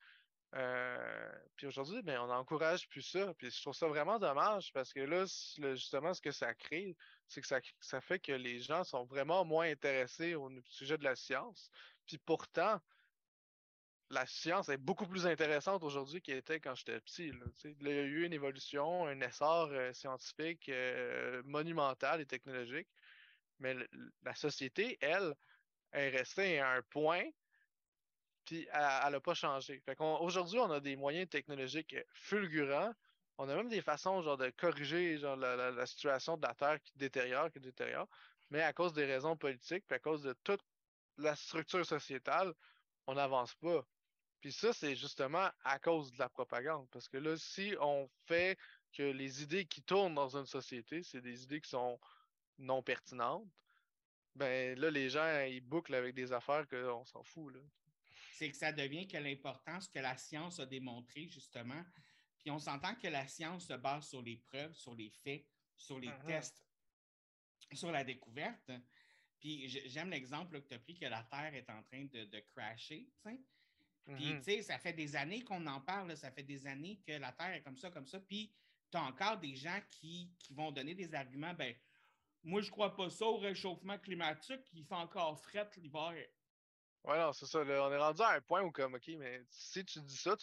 Puis aujourd'hui, ben, on n'encourage plus ça. Puis je trouve ça vraiment dommage parce que là, justement, ce que ça crée, c'est que ça fait que les gens sont vraiment moins intéressés au sujet de la science. Puis pourtant, la science est beaucoup plus intéressante aujourd'hui qu'elle était quand j'étais petit, là, tu sais. Là, il y a eu une évolution, un essor scientifique monumental et technologique. Mais la société, elle, est restée à un point puis elle n'a pas changé. Fait qu'aujourd'hui, on a des moyens technologiques fulgurants. On a même des façons genre de corriger genre, la situation de la Terre qui détériore, mais à cause des raisons politiques, puis à cause de toute la structure sociétale, on n'avance pas. Puis ça, c'est justement à cause de la propagande. Parce que là, si on fait que les idées qui tournent dans une société, c'est des idées qui sont non pertinentes, ben là, les gens, ils bouclent avec des affaires qu'on s'en fout, là. c'est que ça devient que l'importance que la science a démontré, justement. Puis on s'entend que la science se base sur les preuves, sur les faits, sur les Mhm. tests, sur la découverte. Puis j'aime l'exemple que tu as pris que la Terre est en train de crasher. T'sais. Puis, tu Mhm. sais, ça fait des années qu'on en parle, là, ça fait des années que la Terre est comme ça, comme ça. Puis, tu as encore des gens qui vont donner des arguments. Ben, moi, je crois pas ça au réchauffement climatique. Il fait encore fret l'hiver. Ouais, non, c'est ça. Là, on est rendu à un point où, comme, OK, mais si tu dis ça,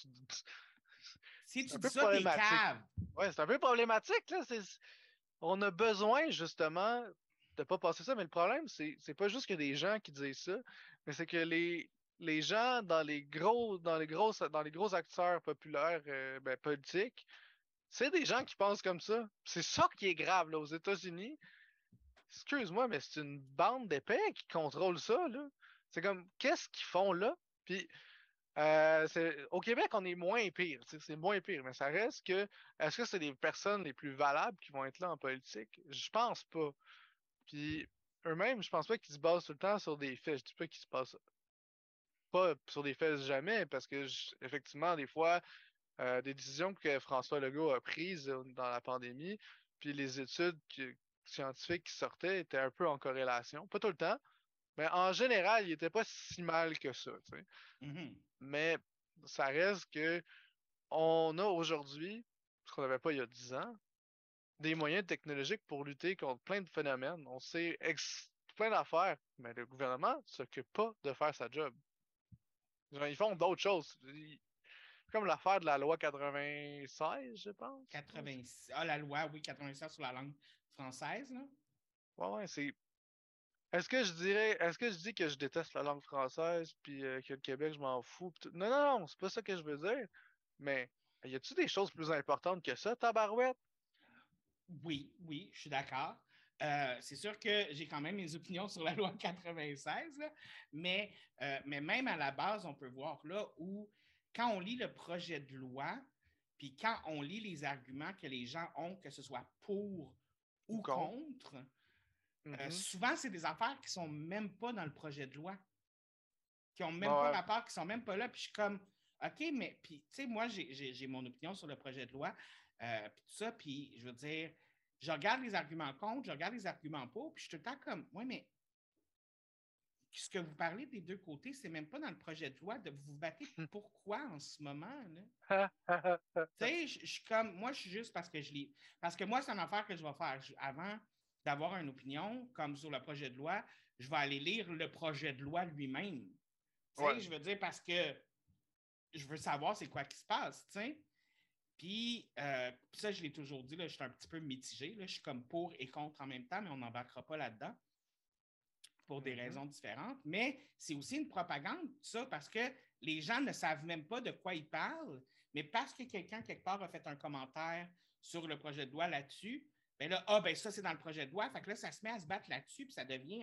Si c'est tu un dis peu ça, t'es problématique. cave. Ouais, c'est un peu problématique, là. On a besoin, justement, de pas passer ça. Mais le problème, c'est pas juste que des gens qui disent ça, mais c'est que les gens dans les gros acteurs populaires, ben, politiques, c'est des gens qui pensent comme ça. C'est ça qui est grave, là, aux États-Unis. Excuse-moi, mais c'est une bande d'épais qui contrôle ça, là. C'est comme, qu'est-ce qu'ils font là? Puis, au Québec, on est moins pire, tu sais, c'est moins pire, mais ça reste que, est-ce que c'est les personnes les plus valables qui vont être là en politique? Je pense pas. Puis, eux-mêmes, je pense pas qu'ils se basent tout le temps sur des faits. Je dis pas qu'ils se basent pas sur des faits jamais, parce que, effectivement, des fois, des décisions que François Legault a prises dans la pandémie, puis les études scientifiques qui sortaient étaient un peu en corrélation. Pas tout le temps, mais en général, il était pas si mal que ça, tu sais. Mhm. Mais ça reste que on a aujourd'hui, ce qu'on n'avait pas il y a 10 ans, des moyens technologiques pour lutter contre plein de phénomènes. On sait plein d'affaires, mais le gouvernement ne s'occupe pas de faire sa job. Genre, ils font d'autres choses. Comme l'affaire de la loi 96, je pense. 86. Ah, la loi, oui, 87 sur la langue française, là. Ouais, ouais, c'est. Est-ce que je dis que je déteste la langue française, puis que le Québec, je m'en fous? Non, non, non, c'est pas ça que je veux dire. Mais y a-tu des choses plus importantes que ça, tabarouette? Oui, oui, je suis d'accord. C'est sûr que j'ai quand même mes opinions sur la loi 96, là, mais même à la base, on peut voir là où, quand on lit le projet de loi, puis quand on lit les arguments que les gens ont, que ce soit pour Ou ou contre? contre, Mhm. souvent, c'est des affaires qui ne sont même pas dans le projet de loi, qui n'ont Ouais, même pas ouais. rapport, qui ne sont même pas là. Puis je suis comme, OK, mais puis, tu sais, moi, j'ai mon opinion sur le projet de loi, puis tout ça, puis je veux dire, je regarde les arguments contre, je regarde les arguments pour, puis je suis tout le temps comme, oui, mais ce que vous parlez des deux côtés, c'est même pas dans le projet de loi de vous battez pourquoi en ce moment, là? Tu sais, je suis comme, moi, je suis juste parce que je lis. Parce que moi, c'est une affaire que je vais faire. Avant d'avoir une opinion, comme sur le projet de loi, je vais aller lire le projet de loi lui-même. Tu sais, Ouais. je veux dire, parce que je veux savoir c'est quoi qui se passe, tu sais. Puis, ça, je l'ai toujours dit, là, je suis un petit peu mitigé. Là, je suis comme pour et contre en même temps, mais on n'embarquera pas là-dedans pour des raisons différentes. Mais c'est aussi une propagande, ça, parce que les gens ne savent même pas de quoi ils parlent, mais parce que quelqu'un, quelque part, a fait un commentaire sur le projet de loi là-dessus, ben là, ben ça, c'est dans le projet de loi. Fait que là, ça se met à se battre là-dessus, puis ça devient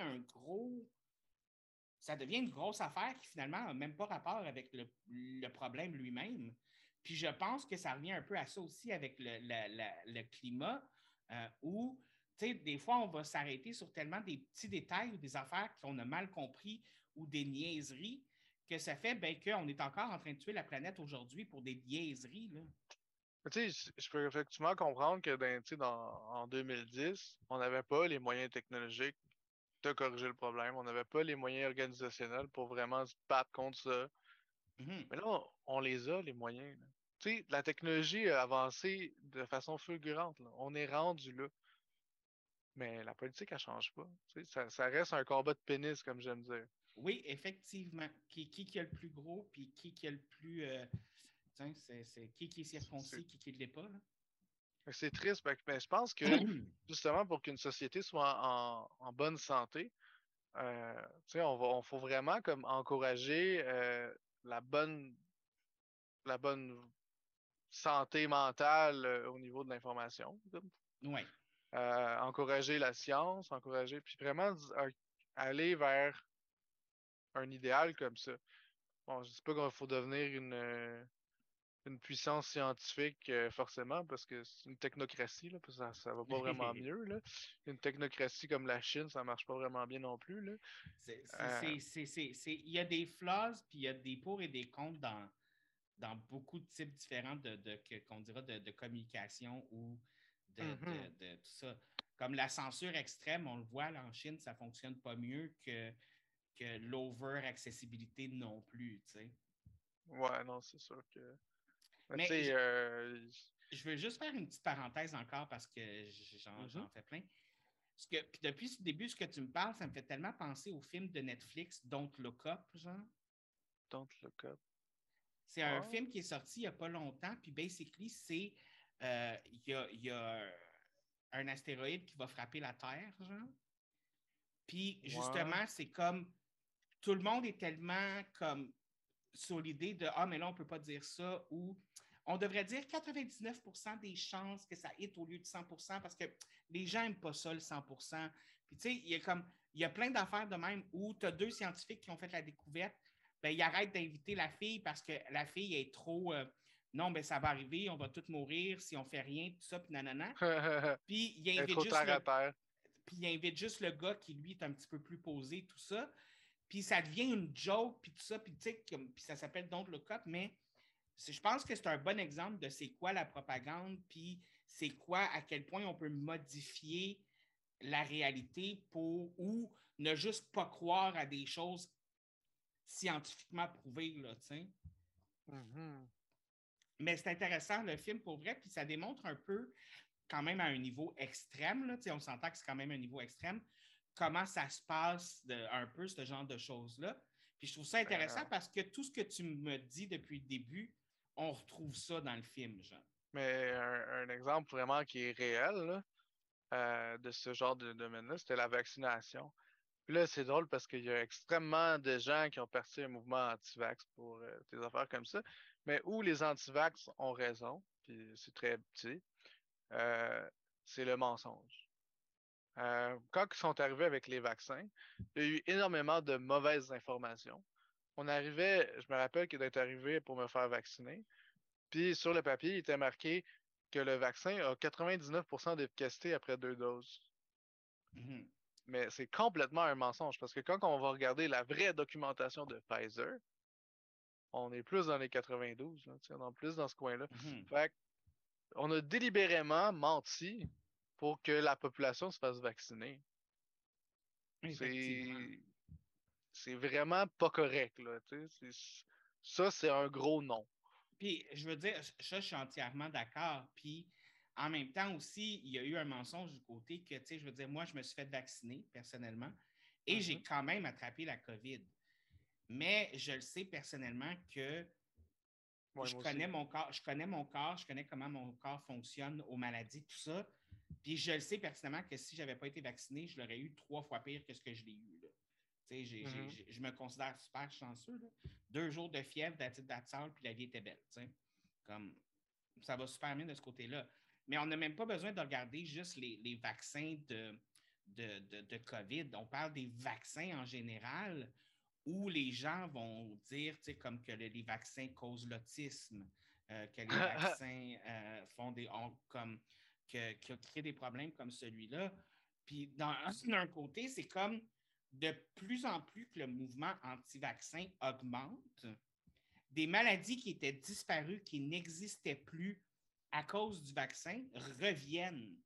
ça devient une grosse affaire qui finalement n'a même pas rapport avec le problème lui-même. Puis je pense que ça revient un peu à ça aussi avec le climat, où, tu sais, des fois, on va s'arrêter sur tellement des petits détails ou des affaires qu'on a mal compris ou des niaiseries que ça fait ben, qu'on est encore en train de tuer la planète aujourd'hui pour des niaiseries. Là. Tu sais, je peux effectivement comprendre que en 2010, on n'avait pas les moyens technologiques de corriger le problème. On n'avait pas les moyens organisationnels pour vraiment se battre contre ça. Mm-hmm. Mais là, on les a, les moyens. Là. Tu sais, la technologie a avancé de façon fulgurante. Là. On est rendu là. Mais la politique, elle change pas. Tu sais, ça reste un combat de pénis, comme j'aime dire. Oui, effectivement. Qui a le plus gros, puis qui a le plus. C'est qui est C'est circoncis, qui ne l'est pas. Là. c'est triste, mais je pense que justement pour qu'une société soit en bonne santé, on faut vraiment comme encourager la bonne santé mentale au niveau de l'information. Oui. Encourager la science, puis vraiment aller vers un idéal comme ça. Bon, je ne dis pas qu'il faut devenir une puissance scientifique forcément, parce que c'est une technocratie, là, parce que ça va pas vraiment mieux. Là. Une technocratie comme la Chine, ça marche pas vraiment bien non plus. Là. Il y a des flaws, puis il y a des pour et des contre dans beaucoup de types différents qu'on dira de communication ou Mhm. de tout ça. Comme la censure extrême, on le voit là, en Chine, ça ne fonctionne pas mieux que l'over-accessibilité non plus. T'sais. Ouais, non, c'est sûr que. Mais tu Mais sais, je veux juste faire une petite parenthèse encore parce que mhm. j'en fais plein. Puis depuis ce début, ce que tu me parles, ça me fait tellement penser au film de Netflix, Don't Look Up, genre. Don't look up. C'est un Ah, film qui est sorti il n'y a pas longtemps, puis basically, il y a un astéroïde qui va frapper la Terre, genre. Puis ouais. justement, c'est comme tout le monde est tellement comme sur l'idée de ah, mais là, on ne peut pas dire ça, ou on devrait dire 99% des chances que ça hit au lieu de 100% parce que les gens n'aiment pas ça, le 100%. Puis tu sais, il y a plein d'affaires de même où tu as deux scientifiques qui ont fait la découverte, ben, ils arrêtent d'inviter la fille parce que la fille est trop non, ben ça va arriver, on va tous mourir si on fait rien, tout ça, puis nanana. Puis il invite Trop juste terre à terre. puis il invite juste le gars qui, lui, est un petit peu plus posé, tout ça. Puis ça devient une joke, puis tout ça, puis tu sais, puis ça s'appelle Don't Look Up, mais je pense que c'est un bon exemple de c'est quoi la propagande, puis c'est quoi, à quel point on peut modifier la réalité ou ne juste pas croire à des choses scientifiquement prouvées, là, tu sais. Mhm. Mais c'est intéressant, le film, pour vrai, puis ça démontre un peu, quand même à un niveau extrême, là, on s'entend que c'est quand même un niveau extrême, comment ça se passe un peu, ce genre de choses-là. Puis je trouve ça intéressant Euh, parce que tout ce que tu me dis depuis le début, on retrouve ça dans le film, genre. mais un exemple vraiment qui est réel là, de ce genre de domaine-là, c'était la vaccination. Puis là, c'est drôle parce qu'il y a extrêmement de gens qui ont parti un mouvement anti-vax pour des affaires comme ça, mais où les anti-vax ont raison, puis c'est très petit, euh, c'est le mensonge. Quand ils sont arrivés avec les vaccins, il y a eu énormément de mauvaises informations. On arrivait, je me rappelle que d'être arrivé pour me faire vacciner, puis sur le papier, il était marqué que le vaccin a 99% d'efficacité après 2 doses. Mhm. Mais c'est complètement un mensonge parce que quand on va regarder la vraie documentation de Pfizer, on est plus dans les 92, là, on est plus dans ce coin-là. Mhm. Fait on a délibérément menti pour que la population se fasse vacciner. Effectivement. C'est c'est vraiment pas correct, là. Ça, c'est un gros non. Puis, je veux dire, ça, je suis entièrement d'accord. Puis, en même temps aussi, il y a eu un mensonge du côté que, tu sais, je veux dire, moi, je me suis fait vacciner personnellement et j'ai quand même attrapé la COVID. Mais je le sais personnellement que Ouais, je moi connais aussi. mon corps, je connais comment mon corps fonctionne aux maladies, tout ça. Puis je le sais personnellement que si je n'avais pas été vacciné, je l'aurais eu 3 fois pire que ce que je l'ai eu. Là. Je me considère super chanceux. Là. 2 jours de fièvre, d'attitude, puis la vie était belle. Comme, ça va super bien de ce côté-là. Mais on n'a même pas besoin de regarder juste les vaccins de COVID. On parle des vaccins en général où les gens vont dire, comme que les vaccins causent l'autisme, que les vaccins font comme que créent des problèmes comme celui-là. Puis d'un côté, c'est comme de plus en plus que le mouvement anti-vaccin augmente, des maladies qui étaient disparues, qui n'existaient plus à cause du vaccin, reviennent.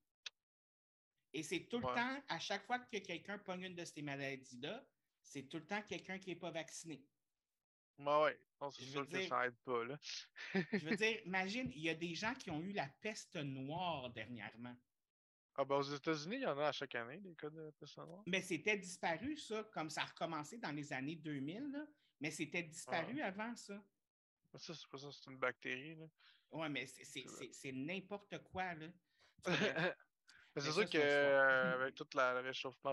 Et c'est tout le Ouais. temps, à chaque fois que quelqu'un pogne une de ces maladies-là, c'est tout le temps quelqu'un qui n'est pas vacciné. Ouais. Non, c'est Je veux sûr que dire, ça aide pas, là. imagine, il y a des gens qui ont eu la peste noire dernièrement. Ah ben, aux États-Unis, il y en a à chaque année, des cas de peste noire. Mais c'était disparu, ça, comme ça a recommencé dans les années 2000, là, mais c'était Ouais. disparu avant ça. Ça, c'est pas ça, c'est une bactérie, là. Ouais, mais c'est n'importe quoi, là. En tout cas, bref. Mais Mais c'est ça, sûr c'est que une autre histoire. avec tout le réchauffement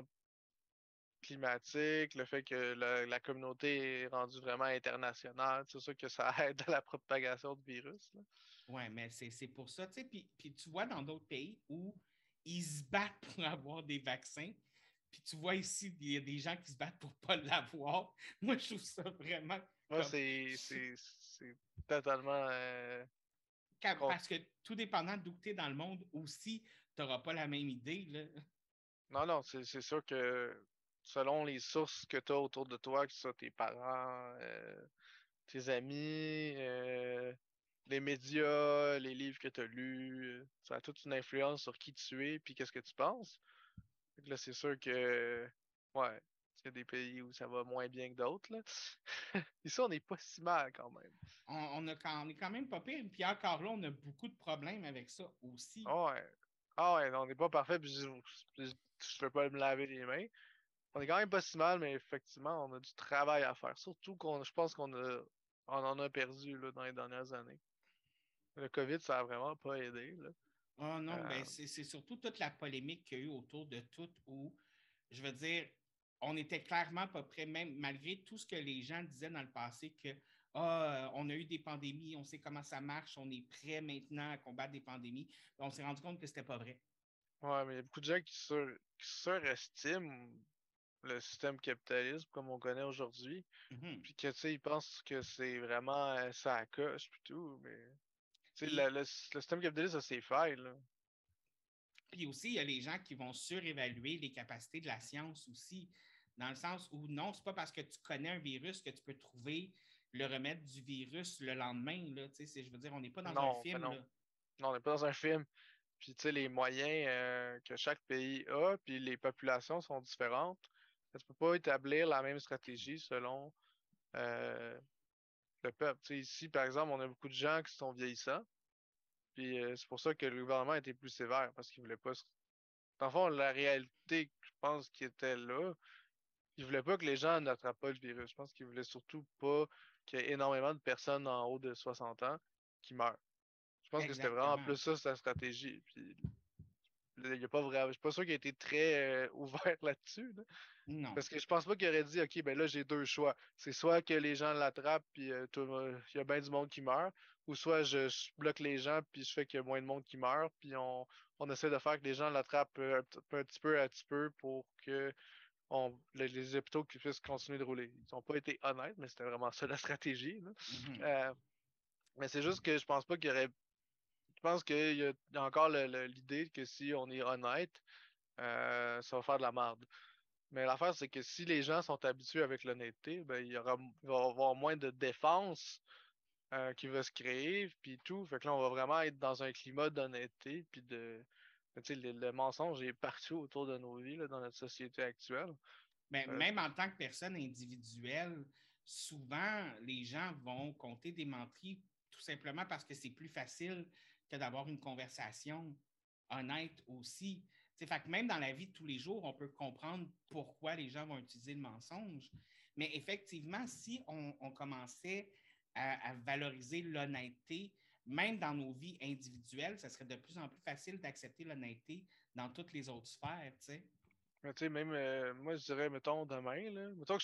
climatique, le fait que la communauté est rendue vraiment internationale, c'est sûr que ça aide à la propagation du virus, là. Ouais, mais c'est pour ça, tu sais. Puis tu vois dans d'autres pays où ils se battent pour avoir des vaccins, puis tu vois ici, il y a des gens qui se battent pour ne pas l'avoir. Moi, je trouve ça vraiment Moi, comme. c'est totalement contre. Parce que tout dépendant d'où tu es dans le monde aussi, tu n'auras pas la même idée, là. Non, non, c'est sûr que selon les sources que tu as autour de toi, que ce soit tes parents, tes amis, les médias, les livres que tu as lus, ça a toute une influence sur qui tu es puis qu'est-ce que tu penses. Fait que là, c'est sûr que, ouais, il y a des pays où ça va moins bien que d'autres, là. Ici, on n'est pas si mal quand même. On est quand même pas pire. Puis encore là, on a beaucoup de problèmes avec ça aussi. Ah ouais. Ah ouais, non, on n'est pas parfait, puis je peux pas me laver les mains. On est quand même pas si mal, mais effectivement, on a du travail à faire. Surtout je pense on en a perdu là, dans les dernières années. Le COVID, ça a vraiment pas aidé, là. Ah non, ben Euh, c'est surtout toute la polémique qu'il y a eu autour de tout où, je veux dire, on était clairement pas prêt, même malgré tout ce que les gens disaient dans le passé, que on a eu des pandémies, on sait comment ça marche, on est prêt maintenant à combattre des pandémies. On s'est rendu compte que c'était pas vrai. ouais, mais il y a beaucoup de gens qui surestiment le système capitaliste comme on connaît aujourd'hui. Mhm. Puis que, tu sais, ils pensent que c'est vraiment ça à coche, puis tout. Mais, tu sais, Puis, le système capitaliste a ses failles, là. puis aussi, il y a les gens qui vont surévaluer les capacités de la science aussi, dans le sens où non, c'est pas parce que tu connais un virus que tu peux trouver le remède du virus le lendemain. Là, je veux dire, on n'est pas dans un Non, ben film. non. Là. Non, on n'est pas dans un film. Puis, tu sais, les moyens que chaque pays a, puis les populations sont différentes. Tu peux pas établir la même stratégie selon euh, le peuple. Tu sais, ici, par exemple, on a beaucoup de gens qui sont vieillissants. Puis, c'est pour ça que le gouvernement a été plus sévère, parce qu'il voulait pas. Dans le fond, la réalité, je pense, qui était là, il voulait pas que les gens n'attrapent pas le virus. Je pense qu'il voulait surtout pas qu'il y ait énormément de personnes en haut de 60 ans qui meurent. Je pense que c'était vraiment Exactement. plus ça, sa stratégie. Puis, il y a pas vraiment. Je suis pas sûr qu'il a été très ouvert là-dessus, là. Non. Parce que je pense pas qu'il aurait dit, OK, ben là, j'ai deux choix. C'est soit que les gens l'attrapent, puis il y a bien du monde qui meurt, ou soit je bloque les gens, puis je fais qu'il y a moins de monde qui meurt, puis on essaie de faire que les gens l'attrapent un petit peu à petit peu pour que les hôpitaux qui puissent continuer de rouler. Ils n'ont pas été honnêtes, mais c'était vraiment ça la stratégie, là. Mhm. Euh, mais c'est juste que je pense pas qu'il y aurait. Je pense qu'il y a encore l'idée que si on est honnête, ça va faire de la merde. Mais l'affaire, c'est que si les gens sont habitués avec l'honnêteté, ben, il va y avoir moins de défense qui va se créer, puis tout. Fait que là, on va vraiment être dans un climat d'honnêteté, puis de. Tu sais, le mensonge est partout autour de nos vies, là, dans notre société actuelle. Mais même en tant que personne individuelle, souvent, les gens vont compter des menteries tout simplement parce que c'est plus facile que d'avoir une conversation honnête aussi. T'sais, fait que même dans la vie de tous les jours, on peut comprendre pourquoi les gens vont utiliser le mensonge. Mais effectivement, si on commençait à valoriser l'honnêteté, même dans nos vies individuelles, ça serait de plus en plus facile d'accepter l'honnêteté dans toutes les autres sphères. T'sais. Mais tu sais, même moi, je dirais, mettons, demain, là, mettons que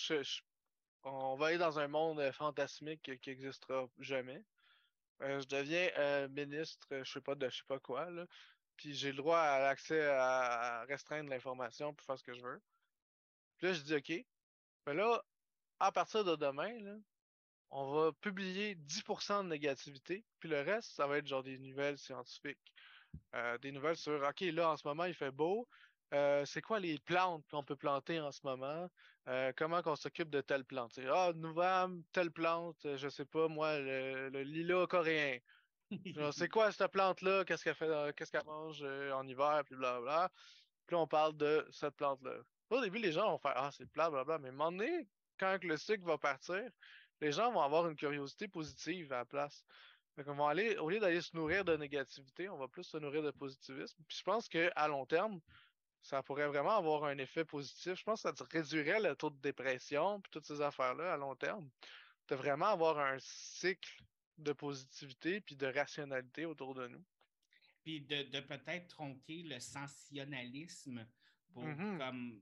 on va aller dans un monde fantasmique qui n'existera jamais. Je deviens ministre, je sais pas quoi, là. Puis j'ai le droit à l'accès à restreindre l'information pour faire ce que je veux. Puis là, je dis OK. Mais là, à partir de demain, là, on va publier 10% de négativité, puis le reste, ça va être genre des nouvelles scientifiques. Des nouvelles sur OK, là, en ce moment, il fait beau. C'est quoi les plantes qu'on peut planter en ce moment? Comment qu'on s'occupe de telle plante? Novembre, telle plante, je sais pas, moi, le lilas coréen. Genre, c'est quoi cette plante-là? Qu'est-ce qu'elle fait, qu'est-ce qu'elle mange en hiver? Puis blablabla. Puis là, on parle de cette plante-là. Au début, les gens vont faire Ah, c'est plat, blablabla. Mais à un moment donné, quand le cycle va partir, les gens vont avoir une curiosité positive à la place. Fait qu'on va aller, au lieu d'aller se nourrir de négativité, on va plus se nourrir de positivisme. Puis je pense qu'à long terme, ça pourrait vraiment avoir un effet positif. Je pense que ça réduirait le taux de dépression puis toutes ces affaires-là à long terme. De vraiment avoir un cycle de positivité puis de rationalité autour de nous. Puis de peut-être tronquer le sensationnalisme pour Mhm. comme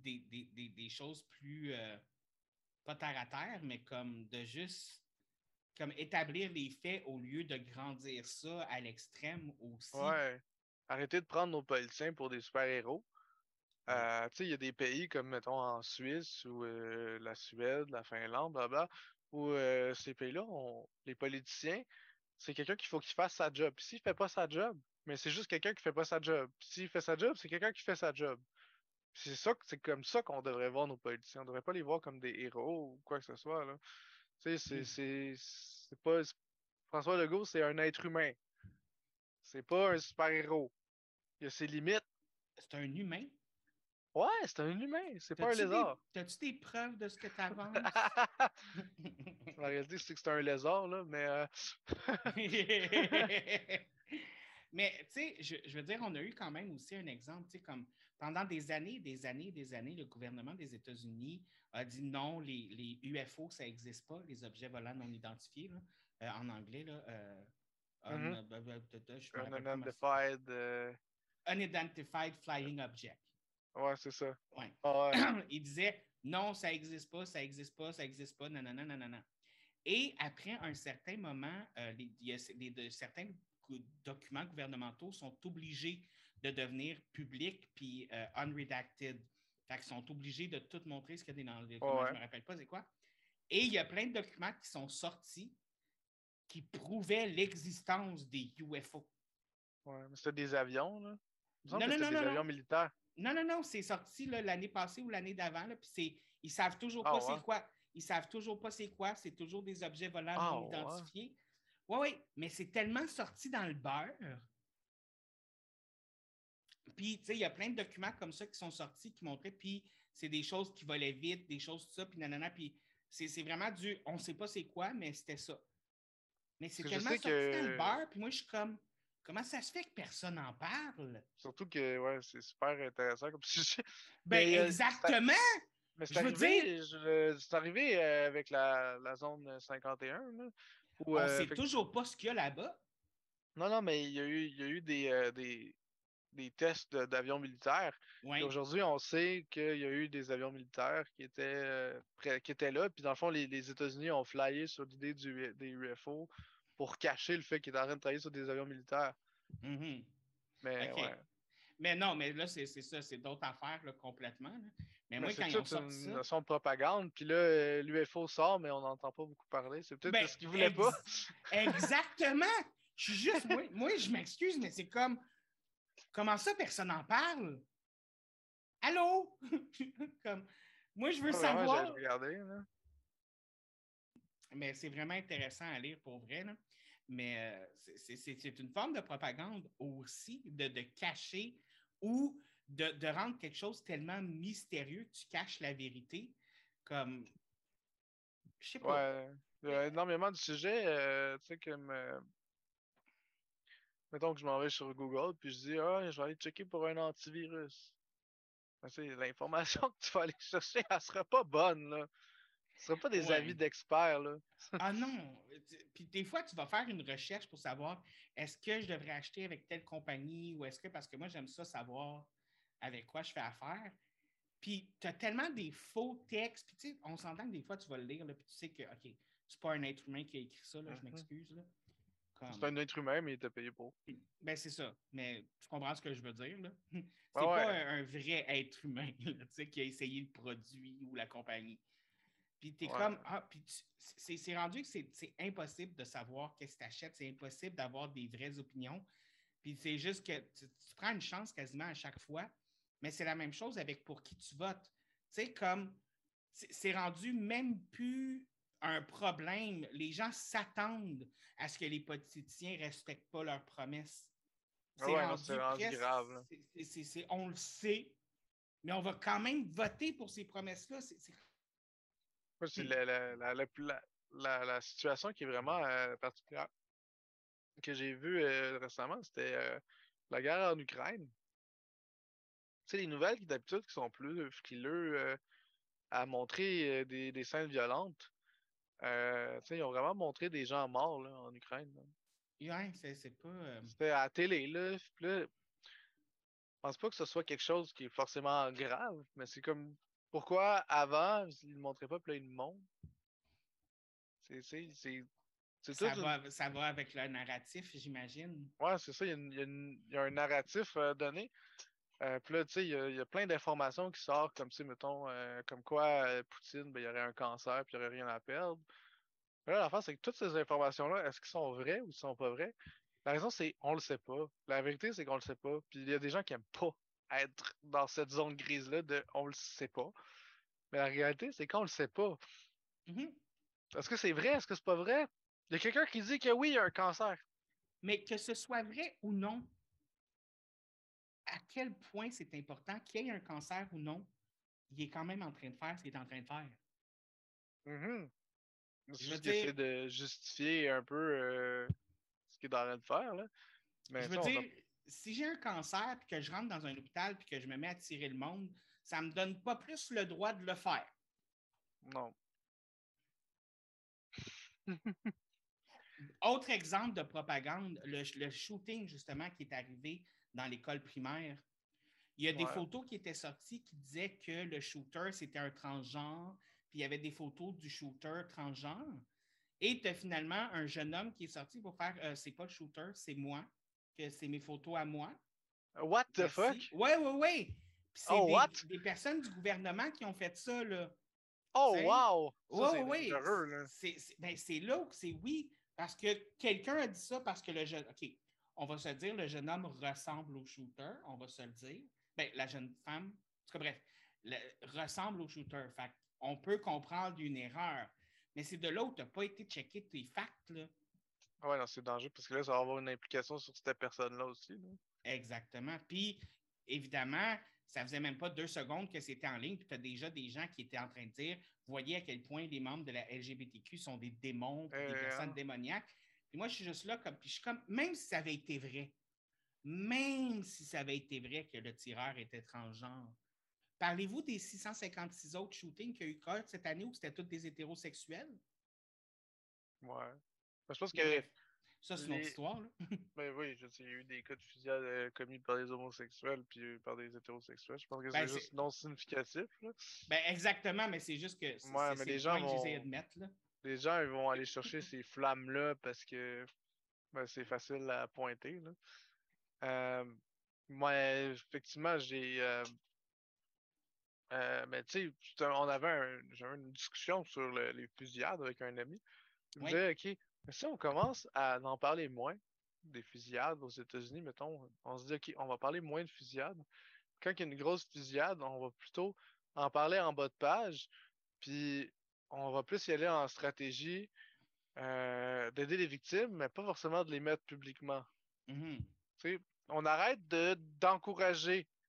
des choses plus, pas terre à terre, mais comme de juste comme établir les faits au lieu de grandir ça à l'extrême aussi. Ouais. Arrêter de prendre nos politiciens pour des super-héros. Oui. Tu sais, il y a des pays comme, mettons, en Suisse ou la Suède, la Finlande, blablabla, où ces pays-là, les politiciens, c'est quelqu'un qu'il faut qu'il fasse sa job. Puis s'il fait pas sa job, mais c'est juste quelqu'un qui fait pas sa job. Puis s'il fait sa job, c'est quelqu'un qui fait sa job. Puis c'est comme ça qu'on devrait voir nos politiciens. On devrait pas les voir comme des héros ou quoi que ce soit, là. Tu sais, c'est pas... François Legault, c'est un être humain. C'est pas un super-héros. Il a ses limites. C'est un humain. Ouais, c'est un humain, c'est pas un lézard. T'as-tu des preuves de ce que tu avances? La réalité, c'est que c'est un lézard, là, mais Mais, tu sais, je veux dire, on a eu quand même aussi un exemple, tu sais, comme pendant des années, le gouvernement des États-Unis a dit non, les UFO, ça n'existe pas, les objets volants non identifiés, là, en anglais, là, mhm. je me Un rappelle plus comment unidentified. Unidentified Flying Object. Ouais, c'est ça. Ouais. Ah ouais. Il disait non, ça n'existe pas, ça n'existe pas, ça n'existe pas, nanana, nanana. Et après un certain moment, certains documents gouvernementaux sont obligés de devenir publics puis unredacted. Fait qu'ils sont obligés de tout montrer ce qu'il y a dans le Ouais, document. Je ouais. ne me rappelle pas c'est quoi. Et il y a plein de documents qui sont sortis qui prouvaient l'existence des UFO. Ouais. Mais c'était des avions, là. Il me semble Non, que non, c'était non, des non, non. avions militaires. Non, non, non, c'est sorti là, l'année passée ou l'année d'avant. Puis ils savent toujours Ah pas ouais. c'est quoi. Ils savent toujours pas c'est quoi. C'est toujours des objets volants Ah non ouais. identifiés. Oui, oui, mais c'est tellement sorti dans le beurre. Puis, tu sais, il y a plein de documents comme ça qui sont sortis qui montraient, puis c'est des choses qui volaient vite, des choses tout ça, puis nanana, puis c'est vraiment on ne sait pas c'est quoi, mais c'était ça. Mais Parce c'est que je tellement sais sorti dans le que. beurre, puis moi, je suis comme, comment ça se fait que personne n'en parle? Surtout que, ouais, c'est super intéressant comme sujet. Ben, Mais exactement! c'est Je veux dire, arrivé, c'est arrivé avec la zone 51, là, où, on sait toujours pas ce qu'il y a là-bas. non, non, mais il y a eu des tests d'avions militaires. Puis Oui. aujourd'hui, on sait qu'il y a eu des avions militaires qui étaient là. Puis dans le fond, les États-Unis ont flyé sur l'idée des UFO pour cacher le fait qu'ils étaient en train de travailler sur des avions militaires. Mhm. Mais OK. ouais. Mais non, mais là, c'est ça, c'est d'autres affaires là, complètement. Là. Mais Mais moi, c'est quand ils ont toute sorti une ça, notion de propagande. Puis là, l'UFO sort, mais on n'entend pas beaucoup parler. C'est peut-être ben, ce qu'ils voulaient pas. exactement! Je suis juste, moi, je m'excuse, mais c'est comme, comment ça, personne n'en parle? Allô? Comme, moi, je veux Ah, vraiment, j'ai savoir. regardé, là. Mais c'est vraiment intéressant à lire pour vrai. Là. Mais c'est une forme de propagande aussi, de cacher ou de rendre quelque chose tellement mystérieux que tu caches la vérité, comme, je sais pas. Ouais. Il y a énormément de sujets, tu sais, comme, mettons que je m'en vais sur Google, puis je dis, ah, je vais aller checker pour un antivirus. Ben, tu sais, l'information que tu vas aller chercher, elle sera pas bonne, là. Ce sera pas des avis Ouais. d'experts, là. Ah non! Puis des fois, tu vas faire une recherche pour savoir est-ce que je devrais acheter avec telle compagnie ou est-ce que, parce que moi, j'aime ça savoir avec quoi je fais affaire. Puis tu as tellement des faux textes, puis tu sais, on s'entend que des fois, tu vas le lire, là, puis tu sais que, OK, c'est pas un être humain qui a écrit ça, là, je Mhm. m'excuse, là. C'est Comme, un être humain, mais il t'a payé pour. ben c'est ça, mais tu comprends ce que je veux dire, là? Ah C'est pas ouais. un vrai être humain, là, tu sais, qui a essayé le produit ou la compagnie. Puis t'es Ouais. comme, ah, puis c'est rendu que c'est impossible de savoir qu'est-ce que tu achètes, c'est impossible d'avoir des vraies opinions. Puis c'est juste que tu prends une chance quasiment à chaque fois, mais c'est la même chose avec pour qui tu votes. Tu sais, comme, c'est rendu même plus un problème. Les gens s'attendent à ce que les politiciens ne respectent pas leurs promesses. Ah C'est ouais, non, c'est rendu rendu presque, grave, là. on le sait, mais on va quand même voter pour ces promesses-là. Moi, c'est la situation qui est vraiment particulière que j'ai vue récemment, c'était la guerre en Ukraine. Tu sais, les nouvelles qui d'habitude qui sont plus frileux à montrer des scènes violentes. Tu sais, ils ont vraiment montré des gens morts là, en Ukraine, là. Ouais, c'est pas. C'était à la télé, là. Puis là, je pense pas que ce soit quelque chose qui est forcément grave, mais c'est comme pourquoi avant, ils ne montraient pas plein de monde? C'est toute une. Ça va avec le narratif, j'imagine. Ouais, c'est ça, il y a un narratif donné. Puis là, tu sais, il y a plein d'informations qui sortent, comme, tu sais, mettons, comme quoi Poutine, ben, il y aurait un cancer, puis il n'y aurait rien à perdre. Là, l'affaire, c'est que toutes ces informations-là, est-ce qu'elles sont vraies ou sont pas vraies? La raison, c'est on le sait pas. La vérité, c'est qu'on le sait pas. Puis il y a des gens qui aiment pas être dans cette zone grise-là de on le sait pas. Mais la réalité, c'est qu'on le sait pas. Mhm. Est-ce que c'est vrai? Est-ce que c'est pas vrai? Il y a quelqu'un qui dit que oui, il y a un cancer. Mais que ce soit vrai ou non, à quel point c'est important qu'il y ait un cancer ou non, il est quand même en train de faire ce qu'il est en train de faire. Mhm. C'est Je veux juste qu'il dire, essaie de justifier un peu ce qu'il est en train de faire, là. Mais je tu veux sais, on a. dire, si j'ai un cancer puis que je rentre dans un hôpital puis que je me mets à tirer le monde, ça me donne pas plus le droit de le faire. Non. Autre exemple de propagande, le shooting justement qui est arrivé dans l'école primaire. Il y a des Ouais. photos qui étaient sorties qui disaient que le shooter, c'était un transgenre, puis il y avait des photos du shooter transgenre. Et tu as finalement un jeune homme qui est sorti pour faire c'est pas le shooter, c'est moi, que c'est mes photos à moi. What the fuck? Merci. Ouais, ouais, ouais. Puis c'est Oh, what? des personnes du gouvernement qui ont fait ça, là. Tu Oh, sais? wow! Ça, Ouais, c'est ouais, ouais. dangereux, là. Ben, c'est là où c'est oui, parce que quelqu'un a dit ça parce que le jeune. OK, on va se dire, le jeune homme ressemble au shooter, on va se le dire. Ben, la jeune femme, en tout cas, bref, ressemble au shooter. Fait on peut comprendre une erreur. Mais c'est de là où tu n'as pas été checké tes facts, là. Ah ouais, non, c'est dangereux parce que là, ça va avoir une implication sur cette personne-là aussi, là. Exactement. Puis, évidemment, ça faisait même pas 2 secondes que c'était en ligne, puis tu as déjà des gens qui étaient en train de dire voyez à quel point les membres de la LGBTQ sont des démons, puis des personnes Hein? démoniaques. Puis moi, je suis juste là, comme, puis je suis comme, même si ça avait été vrai, même si ça avait été vrai que le tireur était transgenre, parlez-vous des 656 autres shootings qu'il y a eu cette année où c'était tous des hétérosexuels? Ouais. Je pense Mais que bref, ça, c'est une autre les. histoire, là. Ben oui, je sais, il y a eu des cas de fusillade commis par des homosexuels puis par des hétérosexuels. Je pense que Ben, c'est juste non significatif, là. ben, exactement, mais c'est juste que Ouais, mais c'est le point que j'essaie de mettre, là. les gens, ils vont aller chercher ces flammes-là parce que ben, c'est facile à pointer, là. Moi, effectivement, mais tu sais, j'avais une discussion sur les fusillades avec un ami. Il me Oui. disait, OK, mais si on commence à en parler moins des fusillades aux États-Unis, mettons, on se dit, OK, on va parler moins de fusillades. Quand il y a une grosse fusillade, on va plutôt en parler en bas de page, puis on va plus y aller en stratégie d'aider les victimes, mais pas forcément de les mettre publiquement. Mhm. Tu sais, on arrête d'encourager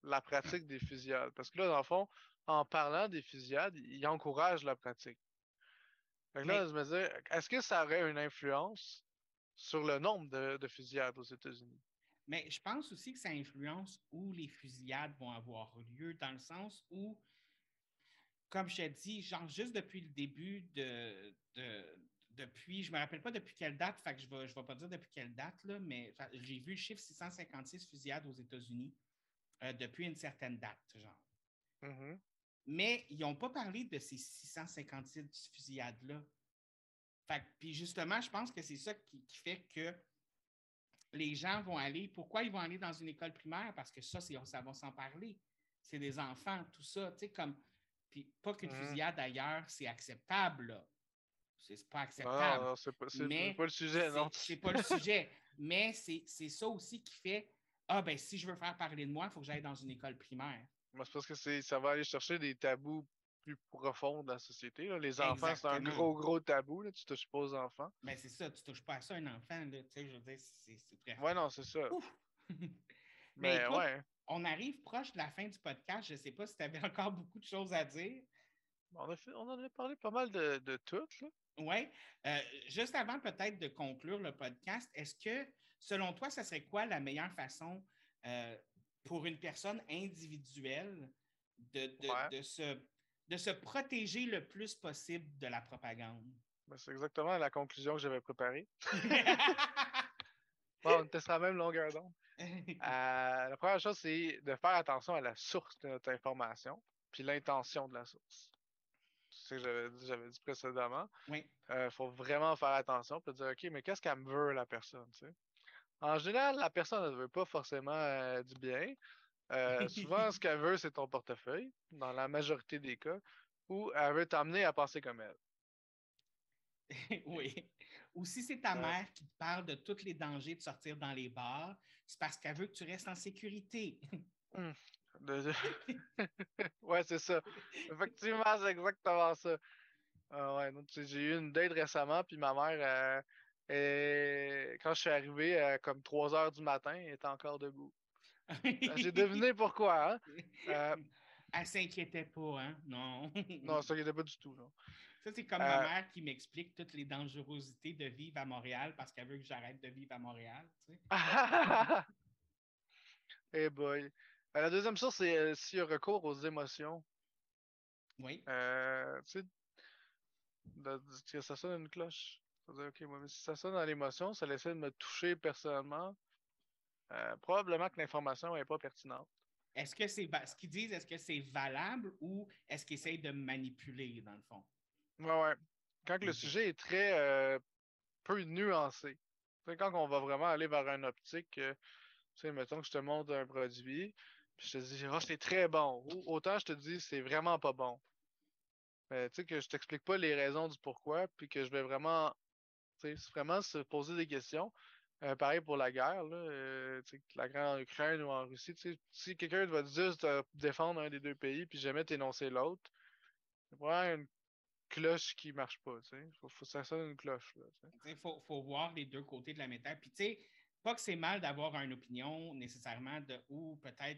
la pratique des fusillades. Parce que là, dans le fond, en parlant des fusillades, il encourage la pratique. Fait que là, Mais, je me disais, est-ce que ça aurait une influence sur le nombre de fusillades aux États-Unis? mais je pense aussi que ça influence où les fusillades vont avoir lieu, dans le sens où, comme je t'ai dit, genre juste depuis le début depuis, je me rappelle pas depuis quelle date, fait que je vais pas dire depuis quelle date, là, mais j'ai vu le chiffre 656 fusillades aux États-Unis depuis une certaine date, genre. Mhm. Mais ils n'ont pas parlé de ces 656 fusillades-là. Puis justement, je pense que c'est ça qui fait que les gens vont aller. Pourquoi ils vont aller dans une école primaire? Parce que ça va s'en parler. C'est des enfants, tout ça. Tu sais, comme. Puis pas qu'une Mhm. fusillade ailleurs, c'est acceptable, là. C'est pas Non, non, acceptable. non, c'est pas Mais le sujet, non. c'est pas le sujet. Mais c'est ça aussi qui fait. Ah, ben, si je veux faire parler de moi, il faut que j'aille dans une école primaire. Moi, c'est parce que ça va aller chercher des tabous plus profonds dans la société, là. Les enfants, c'est un Exactement. gros tabou, là. Tu touches pas aux enfants. Ben, c'est ça, tu touches pas à ça, un enfant, là. Tu sais, je veux dire, c'est bref. Ouais, non, c'est ça. Ouf! Mais Mais écoute, ouais, on arrive proche de la fin du podcast. Je ne sais pas si tu avais encore beaucoup de choses à dire. on en a parlé pas mal de tout, là. Oui. Juste avant peut-être de conclure le podcast, est-ce que, selon toi, ça serait quoi la meilleure façon euh, pour une personne individuelle de, de, Ouais. de, se, de se protéger le plus possible de la propagande? Ben, c'est exactement la conclusion que j'avais préparée. Bon, on était sur la même longueur d'onde. La première chose, c'est de faire attention à la source de notre information, puis l'intention de la source. C'est ce que j'avais dit précédemment. Oui. Faut vraiment faire attention, puis dire, OK, mais qu'est-ce qu'elle me veut, la personne, tu sais? En général, la personne ne veut pas forcément du bien. Souvent, ce qu'elle veut, c'est ton portefeuille, dans la majorité des cas, ou elle veut t'amener à penser comme elle. Oui. Ou si c'est ta Euh, mère qui te parle de tous les dangers de sortir dans les bars, c'est parce qu'elle veut que tu restes en sécurité. hmm, de- ouais, c'est ça. Effectivement, c'est exactement ça. Ouais, donc, tu sais, j'ai eu une date récemment, puis ma mère, quand je suis arrivé, comme 3 heures du matin, elle était encore debout. J'ai deviné pourquoi, hein? Euh, Elle s'inquiétait pas, hein? Non. non, ça n'était pas du tout, non. Ça, c'est comme ma Euh, mère qui m'explique toutes les dangerosités de vivre à Montréal parce qu'elle veut que j'arrête de vivre à Montréal, tu sais. hey boy. La deuxième chose, c'est s'il y a recours aux émotions. Oui. Tu sais, que ça sonne une cloche. Ça veut dire, OK, moi, mais si ça sonne dans l'émotion, ça essaie de me toucher personnellement. Probablement que l'information n'est pas pertinente. Est-ce que ce qu'ils disent, est-ce que c'est valable ou est-ce qu'ils essayent de me manipuler, dans le fond? Ouais, ouais. Quand le OK. sujet est très peu nuancé. Tu sais, quand on va vraiment aller vers une optique, tu sais, mettons que je te montre un produit, puis je te dis, oh, c'est très bon. Ou autant je te dis, c'est vraiment pas bon. Mais tu sais, que je t'explique pas les raisons du pourquoi, puis que je vais vraiment, tu sais, vraiment se poser des questions. Pareil pour la guerre, là, tu sais, la guerre en Ukraine ou en Russie, tu sais, si quelqu'un va juste défendre un des deux pays, puis jamais t'énoncer l'autre, c'est vraiment une cloche qui marche pas, tu sais. Faut que ça sonne une cloche, là, tu sais. Il faut voir les deux côtés de la médaille. Puis, tu sais, pas que c'est mal d'avoir une opinion nécessairement ou